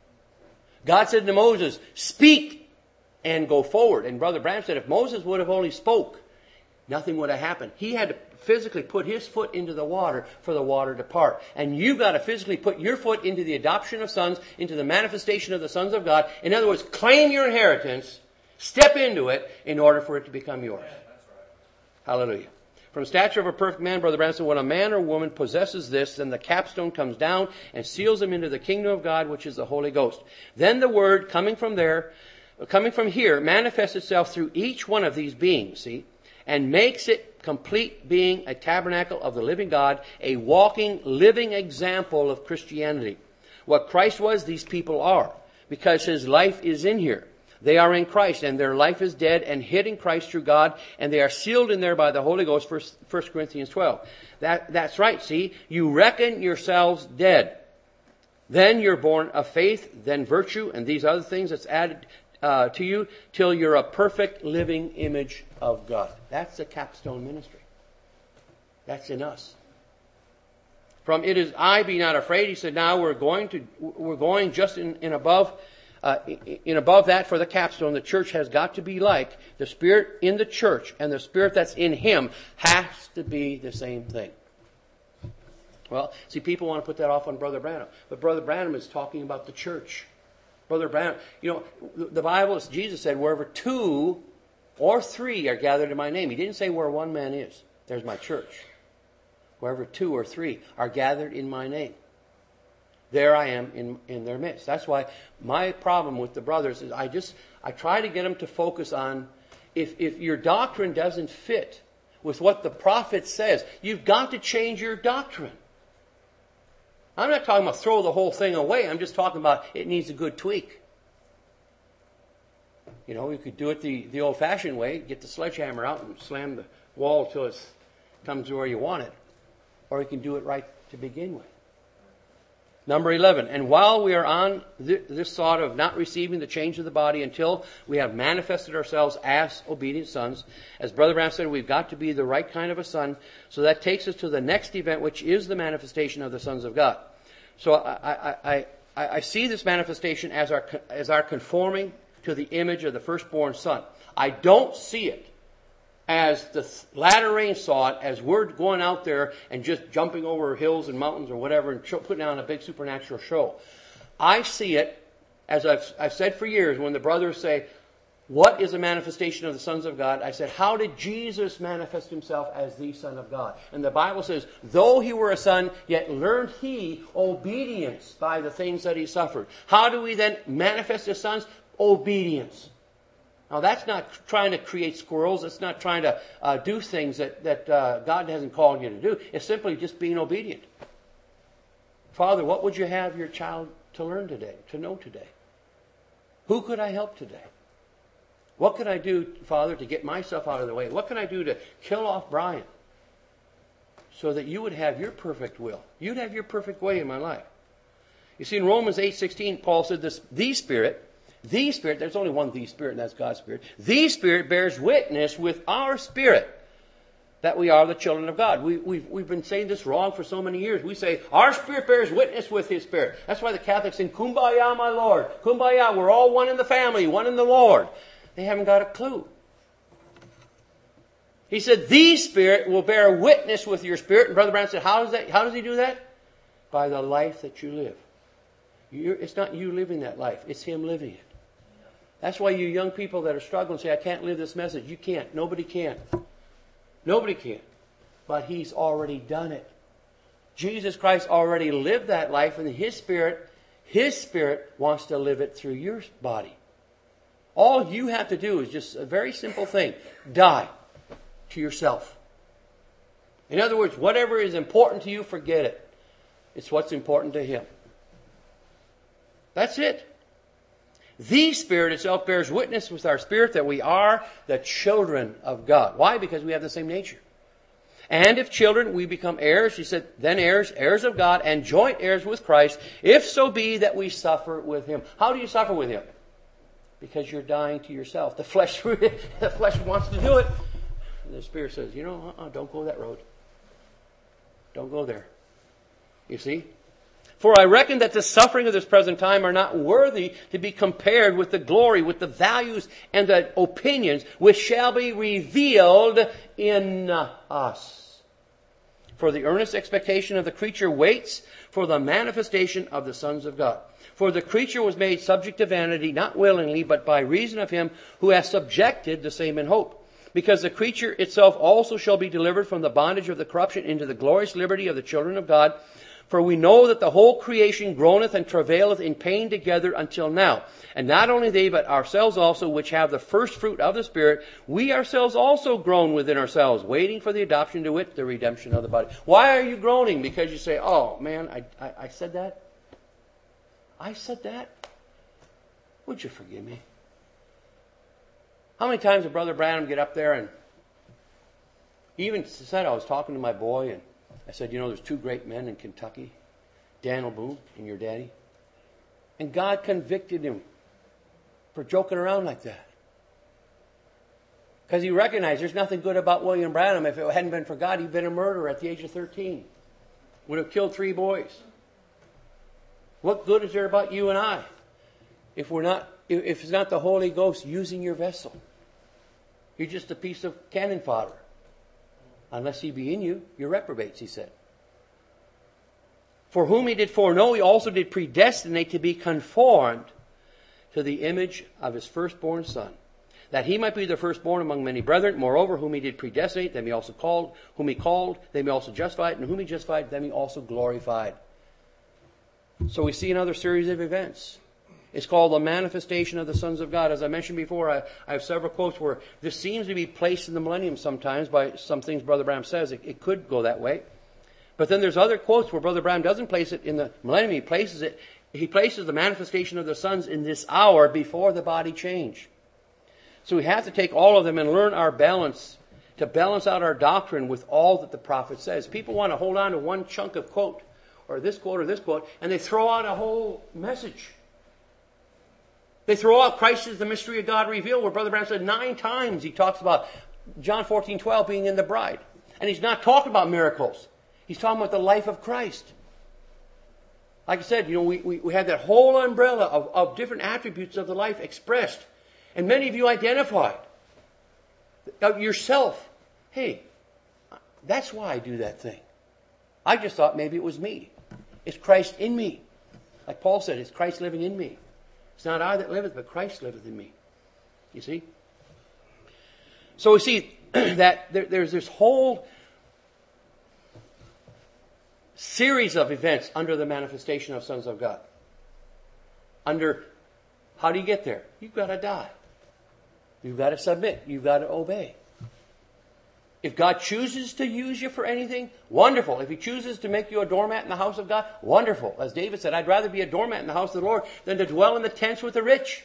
A: God said to Moses, speak and go forward. And Brother Branham said if Moses would have only spoke, nothing would have happened. He had to physically put his foot into the water for the water to part. And you've got to physically put your foot into the adoption of sons, into the manifestation of the sons of God. In other words, claim your inheritance, step into it in order for it to become yours. Hallelujah. From stature of a perfect man, Brother Branham said, when a man or woman possesses this, then the capstone comes down and seals him into the kingdom of God, which is the Holy Ghost. Then the Word coming from here, manifests itself through each one of these beings, see, and makes it complete, being a tabernacle of the living God, a walking, living example of Christianity. What Christ was, these people are, because His life is in here. They are in Christ, and their life is dead and hid in Christ through God, and they are sealed in there by the Holy Ghost, 1 Corinthians 12. That's right, see? You reckon yourselves dead. Then you're born of faith, then virtue, and these other things that's added to you, till you're a perfect living image of God. That's the capstone ministry. That's in us. From it is I, be not afraid, he said, now we're going just in above that for the capstone. The church has got to be like the Spirit in the church, and the Spirit that's in Him has to be the same thing. Well, see, people want to put that off on Brother Branham, but Brother Branham is talking about the church. Brother Branham, you know, the Bible, Jesus said, wherever 2 or 3 are gathered in my name. He didn't say where one man is. There's my church. Wherever 2 or 3 are gathered in my name, there I am in their midst. That's why my problem with the brothers is I try to get them to focus on if your doctrine doesn't fit with what the prophet says, you've got to change your doctrine. I'm not talking about throw the whole thing away. I'm just talking about it needs a good tweak. You know, you could do it the old-fashioned way, get the sledgehammer out and slam the wall till it comes to where you want it. Or you can do it right to begin with. Number 11, and while we are on this thought of not receiving the change of the body until we have manifested ourselves as obedient sons, as Brother Branham said, we've got to be the right kind of a son. So that takes us to the next event, which is the manifestation of the sons of God. So I see this manifestation as our conforming to the image of the firstborn son. I don't see it as the latter rain saw it, as we're going out there and just jumping over hills and mountains or whatever and putting on a big supernatural show. I see it, as I've said for years, when the brothers say, What is a manifestation of the sons of God? I said, how did Jesus manifest himself as the Son of God? And the Bible says, though he were a son, yet learned he obedience by the things that he suffered. How do we then manifest as sons? Obedience. Now that's not trying to create squirrels. It's not trying to do things that God hasn't called you to do. It's simply just being obedient. Father, what would you have your child to learn today, to know today? Who could I help today? What can I do, Father, to get myself out of the way? What can I do to kill off Brian so that you would have your perfect will? You'd have your perfect way in my life. You see, in Romans 8:16, Paul said this, the Spirit, there's only one the Spirit, and that's God's Spirit. The Spirit bears witness with our spirit that we are the children of God. We've been saying this wrong for so many years. We say, our spirit bears witness with His Spirit. That's why the Catholics sing, Kumbaya, my Lord. Kumbaya, we're all one in the family, one in the Lord. They haven't got a clue. He said, the Spirit will bear witness with your spirit. And Brother Branham said, how does He do that? By the life that you live. It's not you living that life. It's Him living it. That's why you young people that are struggling say, I can't live this message. You can't. Nobody can. Nobody can. But He's already done it. Jesus Christ already lived that life, and His Spirit wants to live it through your body. All you have to do is just a very simple thing. Die to yourself. In other words, whatever is important to you, forget it. It's what's important to Him. That's it. The Spirit itself bears witness with our spirit that we are the children of God. Why? Because we have the same nature. And if children, we become heirs. He said, then heirs of God, and joint heirs with Christ, if so be that we suffer with Him. How do you suffer with Him? Because you're dying to yourself. The flesh wants to do it. And the Spirit says, don't go that road. Don't go there. You see? For I reckon that the suffering of this present time are not worthy to be compared with the glory, with the values and the opinions which shall be revealed in us. For the earnest expectation of the creature waits for the manifestation of the sons of God. For the creature was made subject to vanity, not willingly, but by reason of Him who has subjected the same in hope. Because the creature itself also shall be delivered from the bondage of the corruption into the glorious liberty of the children of God. For we know that the whole creation groaneth and travaileth in pain together until now. And not only they, but ourselves also, which have the first fruit of the Spirit, we ourselves also groan within ourselves, waiting for the adoption, to wit, the redemption of the body. Why are you groaning? Because you say, oh man, I said that? I said that? Would you forgive me? How many times did Brother Branham get up there and even said, I was talking to my boy and I said, there's two great men in Kentucky, Daniel Boone and your daddy. And God convicted him for joking around like that. Because he recognized there's nothing good about William Branham. If it hadn't been for God, he'd been a murderer at the age of 13. Would have killed 3 boys. What good is there about you and I if it's not the Holy Ghost using your vessel? You're just a piece of cannon fodder. Unless He be in you, you're reprobates, He said. For whom He did foreknow, He also did predestinate to be conformed to the image of His firstborn Son, that He might be the firstborn among many brethren. Moreover, whom He did predestinate, them He also called. Whom He called, them He also justified. And whom He justified, them He also glorified. So we see another series of events. It's called the manifestation of the sons of God. As I mentioned before, I have several quotes where this seems to be placed in the millennium sometimes by some things Brother Branham says. It could go that way. But then there's other quotes where Brother Branham doesn't place it in the millennium. He places the manifestation of the sons in this hour before the body change. So we have to take all of them and learn our balance, to balance out our doctrine with all that the prophet says. People want to hold on to one chunk of quote, or this quote, and they throw out a whole message. They throw out Christ is the mystery of God revealed, where Brother Branham said 9 times he talks about John 14:12 being in the bride. And he's not talking about miracles. He's talking about the life of Christ. Like I said, we have that whole umbrella of different attributes of the life expressed. And many of you identified yourself. Hey, that's why I do that thing. I just thought maybe it was me. It's Christ in me. Like Paul said, it's Christ living in me. It's not I that liveth, but Christ liveth in me. You see? So we see that there's this whole series of events under the manifestation of sons of God. How do you get there? You've got to die. You've got to submit. You've got to obey. If God chooses to use you for anything, wonderful. If He chooses to make you a doormat in the house of God, wonderful. As David said, I'd rather be a doormat in the house of the Lord than to dwell in the tents with the rich.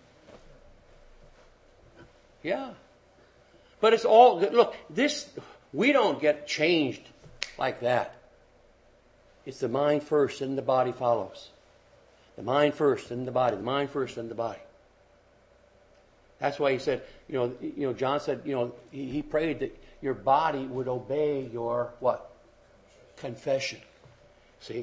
A: Yeah. But it's all, look, we don't get changed like that. It's the mind first and the body follows. The mind first and the body. The mind first and the body. That's why he said, John said, he prayed that your body would obey your what? Confession. See?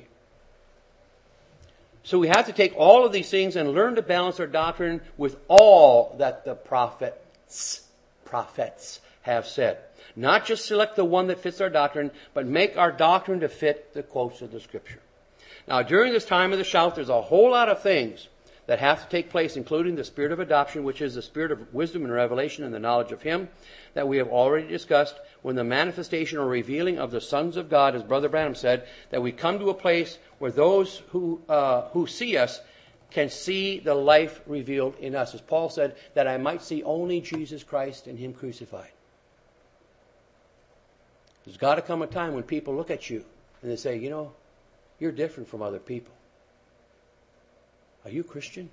A: So we have to take all of these things and learn to balance our doctrine with all that the prophets have said. Not just select the one that fits our doctrine, but make our doctrine to fit the quotes of the Scripture. Now, during this time of the shout, there's a whole lot of things that have to take place, including the spirit of adoption, which is the spirit of wisdom and revelation and the knowledge of Him, that we have already discussed, when the manifestation or revealing of the sons of God, as Brother Branham said, that we come to a place where those who see us can see the life revealed in us. As Paul said, that I might see only Jesus Christ and Him crucified. There's got to come a time when people look at you and they say, you're different from other people. Are you Christian?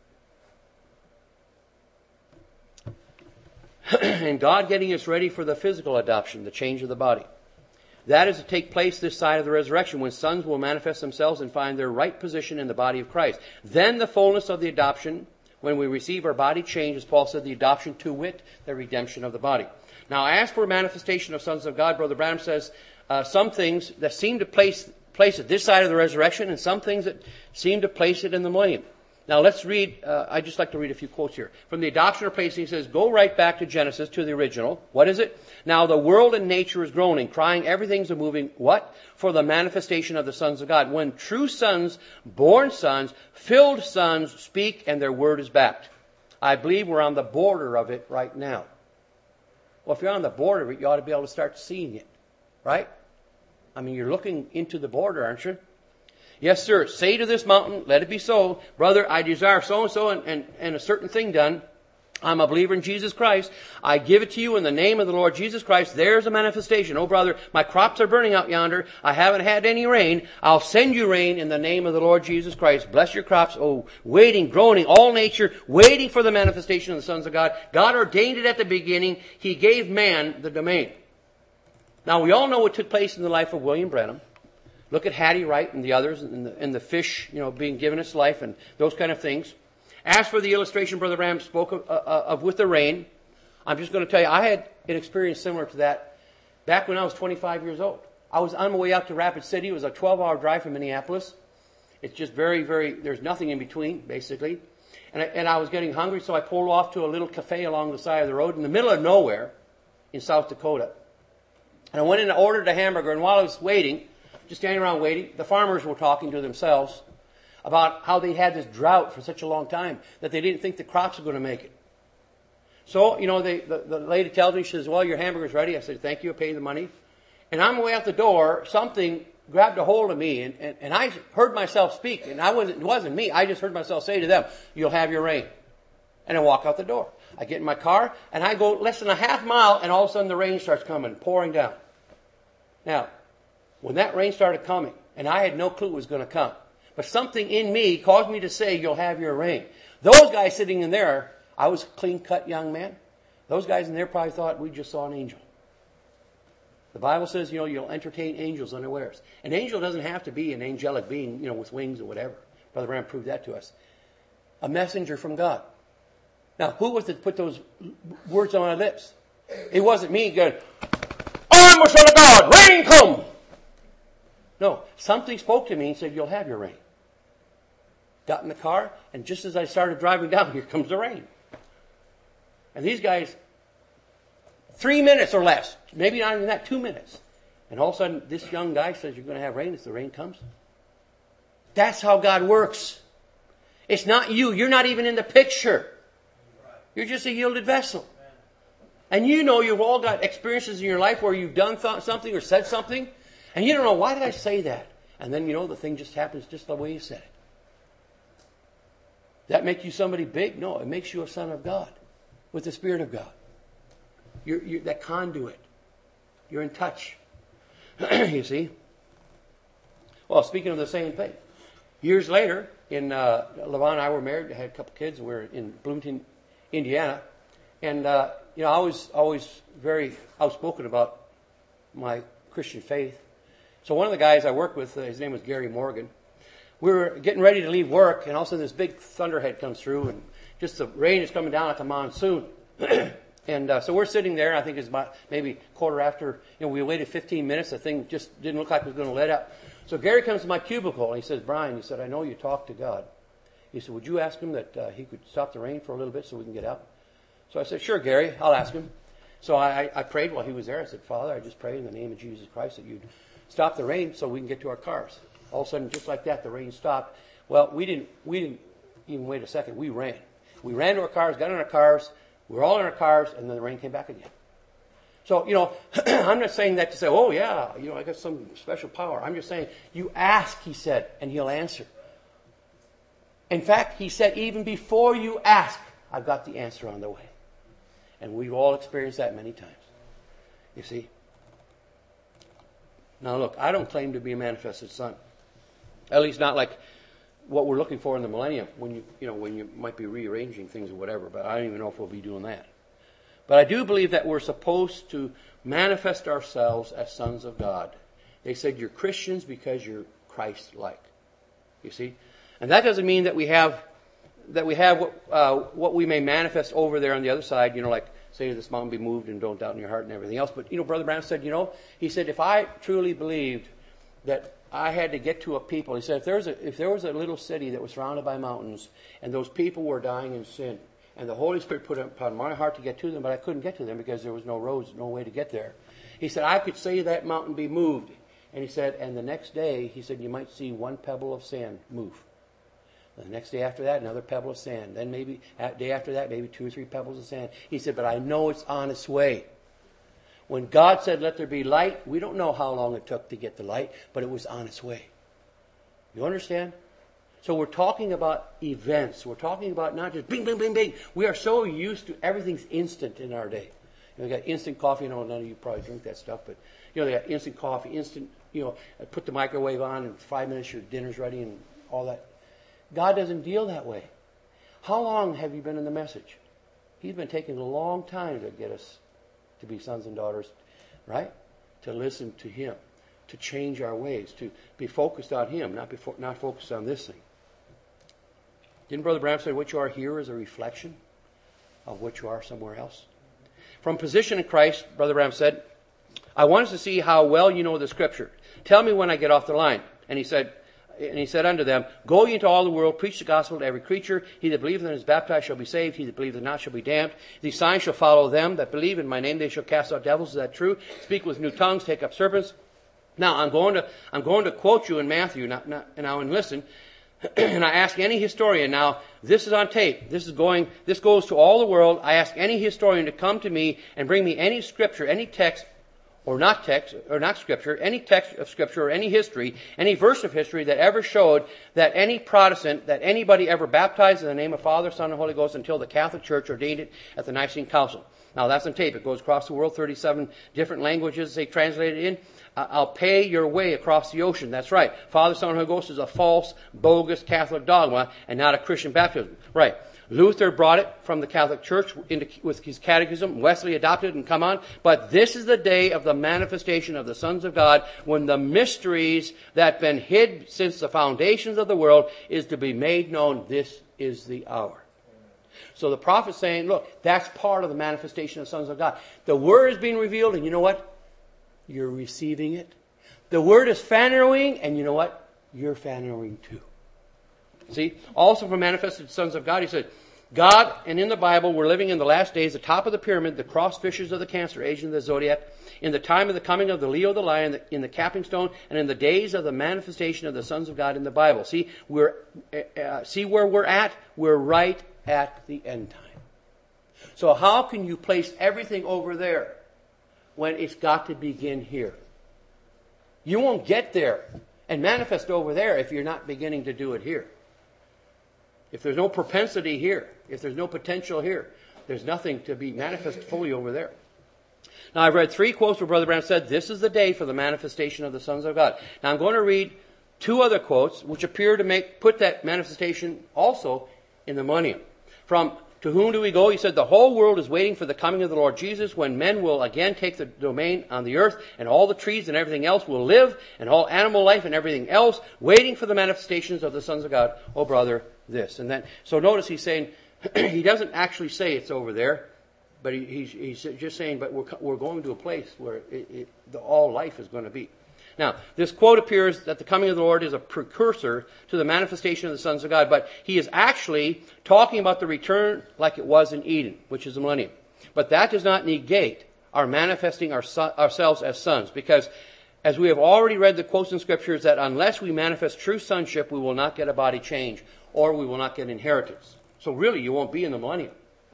A: And God getting us ready for the physical adoption, the change of the body. That is to take place this side of the resurrection, when sons will manifest themselves and find their right position in the body of Christ. Then the fullness of the adoption, when we receive our body change, as Paul said, the adoption to wit, the redemption of the body. Now, as for manifestation of sons of God, Brother Branham says some things that seem to place it this side of the resurrection, and some things that seem to place it in the millennium. Now let's read, I'd just like to read a few quotes here. From the adoption or placing, he says, go right back to Genesis, to the original. What is it? Now the world and nature is groaning, crying, everything's a moving, what? For the manifestation of the sons of God. When true sons, born sons, filled sons speak and their word is backed. I believe we're on the border of it right now. Well, if you're on the border of it, you ought to be able to start seeing it. Right? I mean, you're looking into the border, aren't you? Yes, sir. Say to this mountain, let it be so. Brother, I desire so-and-so and a certain thing done. I'm a believer in Jesus Christ. I give it to you in the name of the Lord Jesus Christ. There's a manifestation. Oh, brother, my crops are burning out yonder. I haven't had any rain. I'll send you rain in the name of the Lord Jesus Christ. Bless your crops. Oh, waiting, groaning, all nature, waiting for the manifestation of the sons of God. God ordained it at the beginning. He gave man the domain. Now, we all know what took place in the life of William Branham. Look at Hattie Wright and the others, and the fish, being given its life, and those kind of things. As for the illustration Brother Branham spoke of with the rain, I'm just going to tell you, I had an experience similar to that back when I was 25 years old. I was on my way out to Rapid City. It was a 12-hour drive from Minneapolis. It's just very, very, there's nothing in between, basically. And I was getting hungry, so I pulled off to a little cafe along the side of the road in the middle of nowhere in South Dakota. And I went in and ordered a hamburger, and while I was waiting, just standing around waiting, the farmers were talking to themselves about how they had this drought for such a long time that they didn't think the crops were going to make it. So, the lady tells me, she says, well, your hamburger's ready. I said, thank you, I paid the money. And on my way out the door, something grabbed a hold of me, and I heard myself speak, and it wasn't me. I just heard myself say to them, you'll have your rain. And I walk out the door. I get in my car, and I go less than a half mile, and all of a sudden the rain starts coming, pouring down. Now, when that rain started coming, and I had no clue it was going to come, but something in me caused me to say, you'll have your rain. Those guys sitting in there, I was a clean-cut young man. Those guys in there probably thought we just saw an angel. The Bible says, you'll entertain angels unawares. An angel doesn't have to be an angelic being, with wings or whatever. Brother Branham proved that to us. A messenger from God. Now, who was it that put those words on my lips? It wasn't me going, I'm a son of God, rain come! No, something spoke to me and said, you'll have your rain. Got in the car, and just as I started driving down, here comes the rain. And these guys, 3 minutes or less, maybe not even that, 2 minutes. And all of a sudden, this young guy says, you're going to have rain as the rain comes. That's how God works. It's not you. You're not even in the picture. You're just a yielded vessel. And you know you've all got experiences in your life where you've done something or said something, and you don't know, why did I say that? And then, the thing just happens just the way you said it. That make you somebody big? No, it makes you a son of God with the Spirit of God. You're that conduit. You're in touch. You see? Well, speaking of the same thing, years later, Levon and I were married, had a couple kids, we were in Bloomington, Indiana, and I was always very outspoken about my Christian faith. So one of the guys I worked with, his name was Gary Morgan, we were getting ready to leave work, and all of a sudden this big thunderhead comes through, and just the rain is coming down like a monsoon. And so we're sitting there, I think it's about maybe quarter after, we waited 15 minutes, the thing just didn't look like it was going to let up. So Gary comes to my cubicle, and he says, Brian, he said, I know you talk to God. He said, would you ask him that he could stop the rain for a little bit so we can get out? So I said, sure, Gary, I'll ask him. So I prayed while he was there. I said, Father, I just pray in the name of Jesus Christ that you'd stop the rain so we can get to our cars. All of a sudden, just like that, the rain stopped. Well, we didn't even wait a second. We ran. We ran to our cars, got in our cars. We were all in our cars, and then the rain came back again. So, I'm not saying that to say, oh, yeah, I got some special power. I'm just saying, you ask, he said, and he'll answer. In fact, he said, even before you ask, I've got the answer on the way. And we've all experienced that many times. You see? Now, look, I don't claim to be a manifested son. At least not like what we're looking for in the millennium, when you might be rearranging things or whatever, but I don't even know if we'll be doing that. But I do believe that we're supposed to manifest ourselves as sons of God. They said you're Christians because you're Christ-like. You see? And that doesn't mean that we have what we may manifest over there on the other side, like say this mountain be moved and don't doubt in your heart and everything else. But, Brother Branham said, he said, if I truly believed that I had to get to a people, he said, if there was a little city that was surrounded by mountains and those people were dying in sin, and the Holy Spirit put it upon my heart to get to them, but I couldn't get to them because there was no roads, no way to get there. He said, I could say that mountain be moved. And he said, and the next day, he said, you might see one pebble of sand move. And the next day after that, another pebble of sand. Then maybe a day after that, maybe 2 or 3 pebbles of sand. He said, but I know it's on its way. When God said, let there be light, we don't know how long it took to get the light, but it was on its way. You understand? So we're talking about events. We're talking about not just bing, bing, bing, bing. We are so used to everything's instant in our day. We got instant coffee. I know none of you probably drink that stuff, but they got instant coffee, instant, put the microwave on in 5 minutes, your dinner's ready and all that. God doesn't deal that way. How long have you been in the message? He's been taking a long time to get us to be sons and daughters, right? To listen to Him, to change our ways, to be focused on Him, not focused on this thing. Didn't Brother Branham say what you are here is a reflection of what you are somewhere else? From position in Christ, Brother Branham said, I want us to see how well you know the Scripture. Tell me when I get off the line. And he said unto them, go ye into all the world, preach the gospel to every creature. He that believeth and is baptized shall be saved. He that believeth not shall be damned. These signs shall follow them that believe in my name. They shall cast out devils. Is that true? Speak with new tongues. Take up serpents. Now, I'm going to quote you in Matthew, now and listen. And I ask any historian, now, this is on tape. This goes to all the world. I ask any historian to come to me and bring me any scripture, any text, or not scripture, any text of scripture or any history, any verse of history that ever showed that any Protestant, that anybody ever baptized in the name of Father, Son, and Holy Ghost until the Catholic Church ordained it at the Nicene Council. Now, that's on tape. It goes across the world, 37 different languages they translate it in. I'll pay your way across the ocean. That's right. Father, Son, and Holy Ghost is a false, bogus Catholic dogma and not a Christian baptism. Right. Luther brought it from the Catholic Church with his catechism. Wesley adopted it and come on. But this is the day of the manifestation of the sons of God, when the mysteries that have been hid since the foundations of the world is to be made known. This is the hour. So the prophet's saying, look, that's part of the manifestation of the sons of God. The word is being revealed, and you know what? You're receiving it. The word is fannowing, and you know what? You're fannowing too. See? Also from manifested sons of God, he said, God, and in the Bible, we're living in the last days, the top of the pyramid, the cross fishers of the Cancer age and the zodiac, in the time of the coming of the Leo the lion, in the capping stone, and in the days of the manifestation of the sons of God in the Bible. See, see where we're at? We're right at the end time. So how can you place everything over there when it's got to begin here? You won't get there and manifest over there if you're not beginning to do it here. If there's no propensity here, if there's no potential here, there's nothing to be manifested fully over there. Now, I've read 3 quotes where Brother Branham said, this is the day for the manifestation of the sons of God. Now, I'm going to read 2 other quotes which appear to put that manifestation also in the millennium. From To Whom Do We Go? He said, the whole world is waiting for the coming of the Lord Jesus, when men will again take the domain on the earth, and all the trees and everything else will live, and all animal life and everything else, waiting for the manifestations of the sons of God. Oh, brother, this. And then, so notice he's saying, he doesn't actually say it's over there, but he's just saying, but we're going to a place where all life is going to be. Now, this quote appears that the coming of the Lord is a precursor to the manifestation of the sons of God, but he is actually talking about the return like it was in Eden, which is the millennium. But that does not negate our manifesting ourselves as sons, because as we have already read the quotes in scriptures, that unless we manifest true sonship, we will not get a body change, or we will not get inheritance. So really, you won't be in the millennium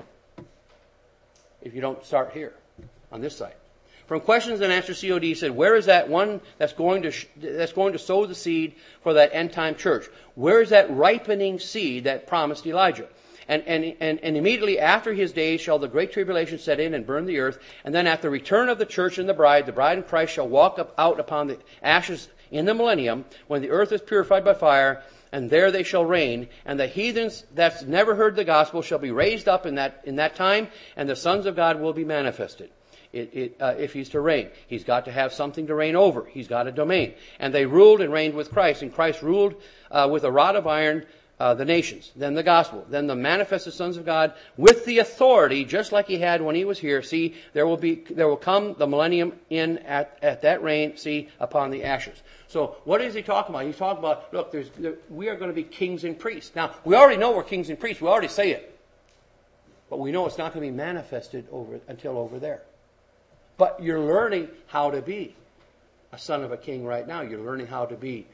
A: if you don't start here on this side. From Questions and Answers COD, he said, where is that one that's going to sow the seed for that end time church? Where is that ripening seed that promised Elijah? And immediately after his days shall the great tribulation set in and burn the earth. And then at the return of the church and the bride in Christ shall walk out upon the ashes in the millennium, when the earth is purified by fire, and there they shall reign. And the heathens that's never heard the gospel shall be raised up in that time, and the sons of God will be manifested. If he's to reign, he's got to have something to reign over. He's got a domain. And they ruled and reigned with Christ, and Christ ruled with a rod of iron the nations, then the gospel, then the manifested sons of God with the authority, just like he had when he was here. See, there will come the millennium in at that reign, see, upon the ashes. So what is he talking about? He's talking about, look, we are going to be kings and priests. Now, we already know we're kings and priests. We already say it. But we know it's not going to be manifested until over there. But you're learning how to be a son of a king right now. You're learning how to be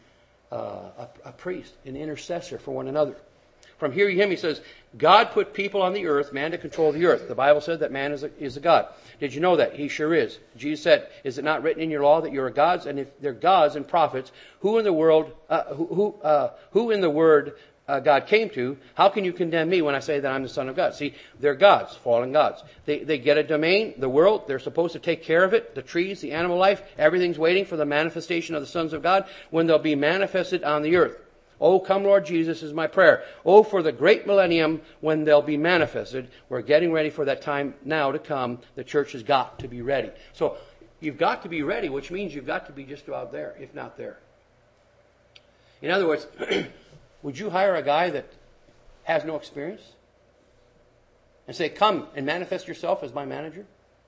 A: a priest, an intercessor for one another. From Hear Ye Him, he says, God put people on the earth, man to control the earth. The Bible said that man is a God. Did you know that? He sure is. Jesus said, is it not written in your law that you are gods? And if they're gods and prophets, who in the Word God came to, how can you condemn me when I say that I'm the Son of God? See, they're gods, fallen gods. They get a domain, the world, they're supposed to take care of it, the trees, the animal life, everything's waiting for the manifestation of the sons of God when they'll be manifested on the earth. Oh, come Lord Jesus is my prayer. Oh, for the great millennium when they'll be manifested. We're getting ready for that time now to come. The church has got to be ready. So, you've got to be ready, which means you've got to be just about there, if not there. In other words, would you hire a guy that has no experience and say, come and manifest yourself as my manager?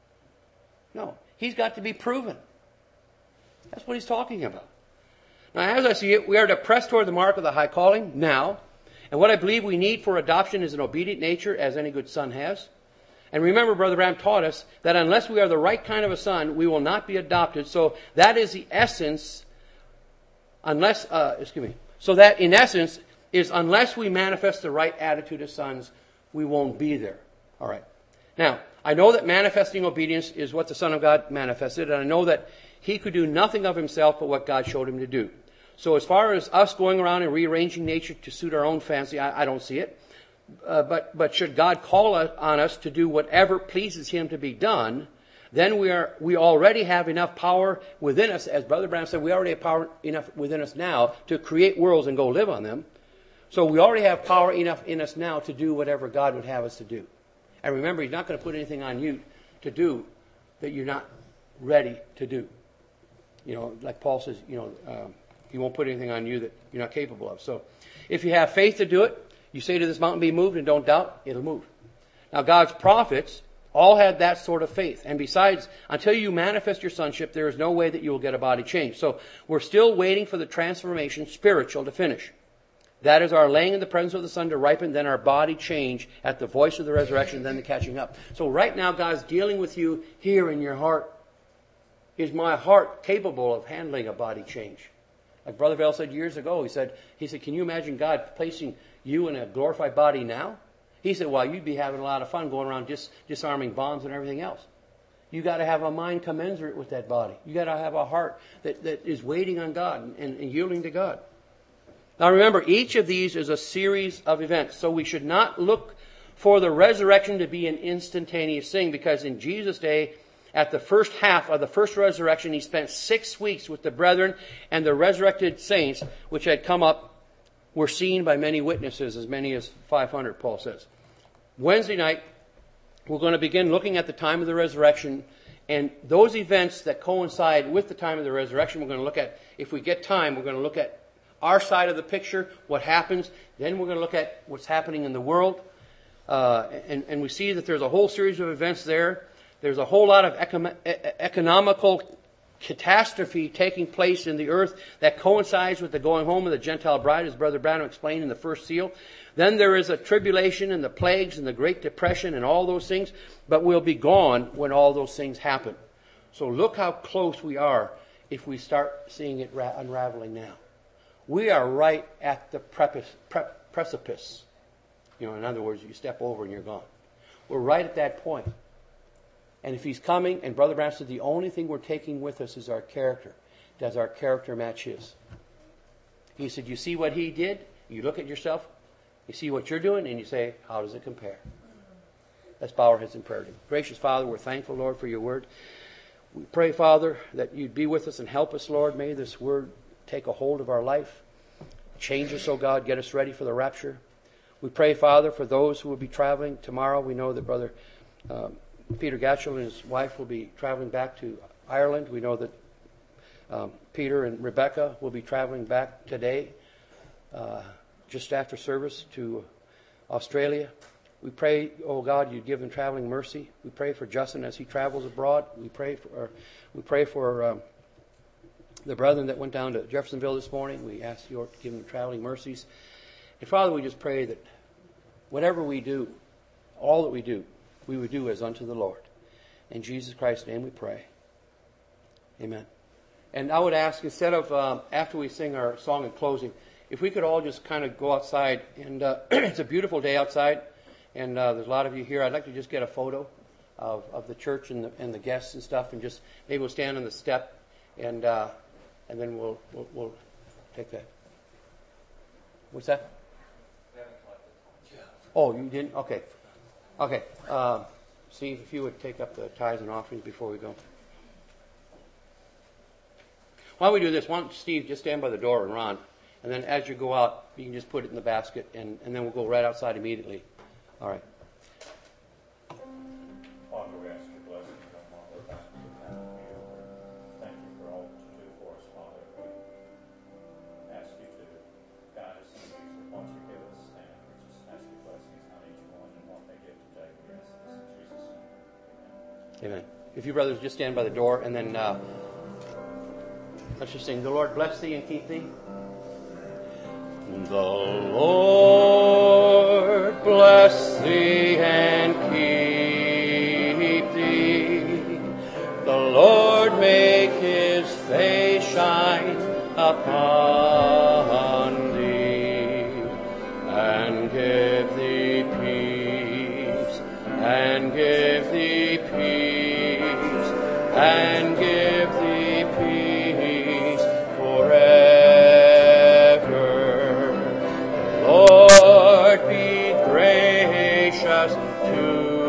A: No. He's got to be proven. That's what he's talking about. Now, as I see it, we are to press toward the mark of the high calling now. And what I believe we need for adoption is an obedient nature, as any good son has. And remember, Brother Branham taught us that unless we are the right kind of a son, we will not be adopted. So that is the essence, So that, in essence, is unless we manifest the right attitude as sons, we won't be there. All right. Now, I know that manifesting obedience is what the Son of God manifested, and I know that he could do nothing of himself but what God showed him to do. So as far as us going around and rearranging nature to suit our own fancy, I don't see it. But should God call on us to do whatever pleases him to be done, then we already have enough power within us. As Brother Branham said, we already have power enough within us now to create worlds and go live on them. So we already have power enough in us now to do whatever God would have us to do. And remember, he's not going to put anything on you to do that you're not ready to do. You know, like Paul says, he won't put anything on you that you're not capable of. So if you have faith to do it, you say to this mountain, be moved, and don't doubt, it'll move. Now, God's prophets all had that sort of faith. And besides, until you manifest your sonship, there is no way that you will get a body change. So we're still waiting for the transformation, spiritual, to finish. That is our laying in the presence of the Son to ripen, then our body change at the voice of the resurrection, then the catching up. So right now, God's dealing with you here in your heart. Is my heart capable of handling a body change? Like Brother Vale said years ago, he said, can you imagine God placing you in a glorified body now? He said, well, you'd be having a lot of fun going around disarming bombs and everything else. You got to have a mind commensurate with that body. You got to have a heart that is waiting on God and yielding to God. Now remember, each of these is a series of events. So we should not look for the resurrection to be an instantaneous thing, because in Jesus' day, at the first half of the first resurrection, he spent 6 weeks with the brethren, and the resurrected saints, which had come up, were seen by many witnesses, as many as 500, Paul says. Wednesday night, we're going to begin looking at the time of the resurrection, and those events that coincide with the time of the resurrection, we're going to look at, if we get time, we're going to look at our side of the picture, what happens. Then we're going to look at what's happening in the world. And we see that there's a whole series of events there. There's a whole lot of economical catastrophe taking place in the earth that coincides with the going home of the Gentile bride, as Brother Branham explained in the first seal. Then there is a tribulation and the plagues and the Great Depression and all those things, but we'll be gone when all those things happen. So look how close we are if we start seeing it unraveling now. We are right at the precipice. In other words, you step over and you're gone. We're right at that point. And if he's coming, and Brother Branham said the only thing we're taking with us is our character. Does our character match his? He said, you see what he did? You look at yourself, you see what you're doing, and you say, how does it compare? Let's bow our heads in prayer. Gracious Father, we're thankful, Lord, for your word. We pray, Father, that you'd be with us and help us, Lord. May this word take a hold of our life. Change us, oh God. Get us ready for the rapture. We pray, Father, for those who will be traveling tomorrow. We know that Brother Peter Gatchell and his wife will be traveling back to Ireland. We know that Peter and Rebecca will be traveling back today, just after service, to Australia. We pray, oh God, you'd give them traveling mercy. We pray for Justin as he travels abroad. We pray for the brethren that went down to Jeffersonville this morning. We ask you to give them traveling mercies. And Father, we just pray that whatever we do, all that we do, we would do as unto the Lord. In Jesus Christ's name we pray. Amen. And I would ask, instead of, after we sing our song in closing, if we could all just kind of go outside. And it's a beautiful day outside, and there's a lot of you here. I'd like to just get a photo of the church and the guests and stuff, and just maybe we'll stand on the step, and then we'll take that. What's that? Oh, you didn't? Okay. Okay. Steve, if you would take up the tithes and offerings before we go. Why don't we do this? Why don't Steve just stand by the door and Ron, and then as you go out, you can just put it in the basket, and then we'll go right outside immediately. All right.
B: Father, we ask your blessing on all the time you have to be over. Thank you for all that you do for us, Father. We ask you to guide us and use the points you give us, and we just ask your blessings on each one and what they give today. We ask this in Jesus' name.
A: Amen. If you brothers just stand by the door, and then let's just sing, "The Lord bless thee and keep thee." The Lord bless thee and keep thee. The Lord make his face shine upon thee, and give thee peace, and give thee peace, and give thee peace forever. Lord, be gracious to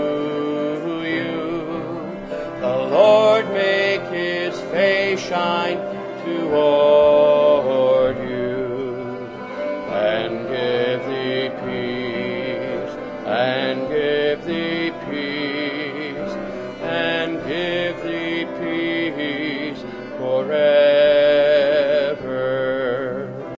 A: you. The Lord make his face shine toward you, and give thee peace, and give thee peace, and give thee peace forever.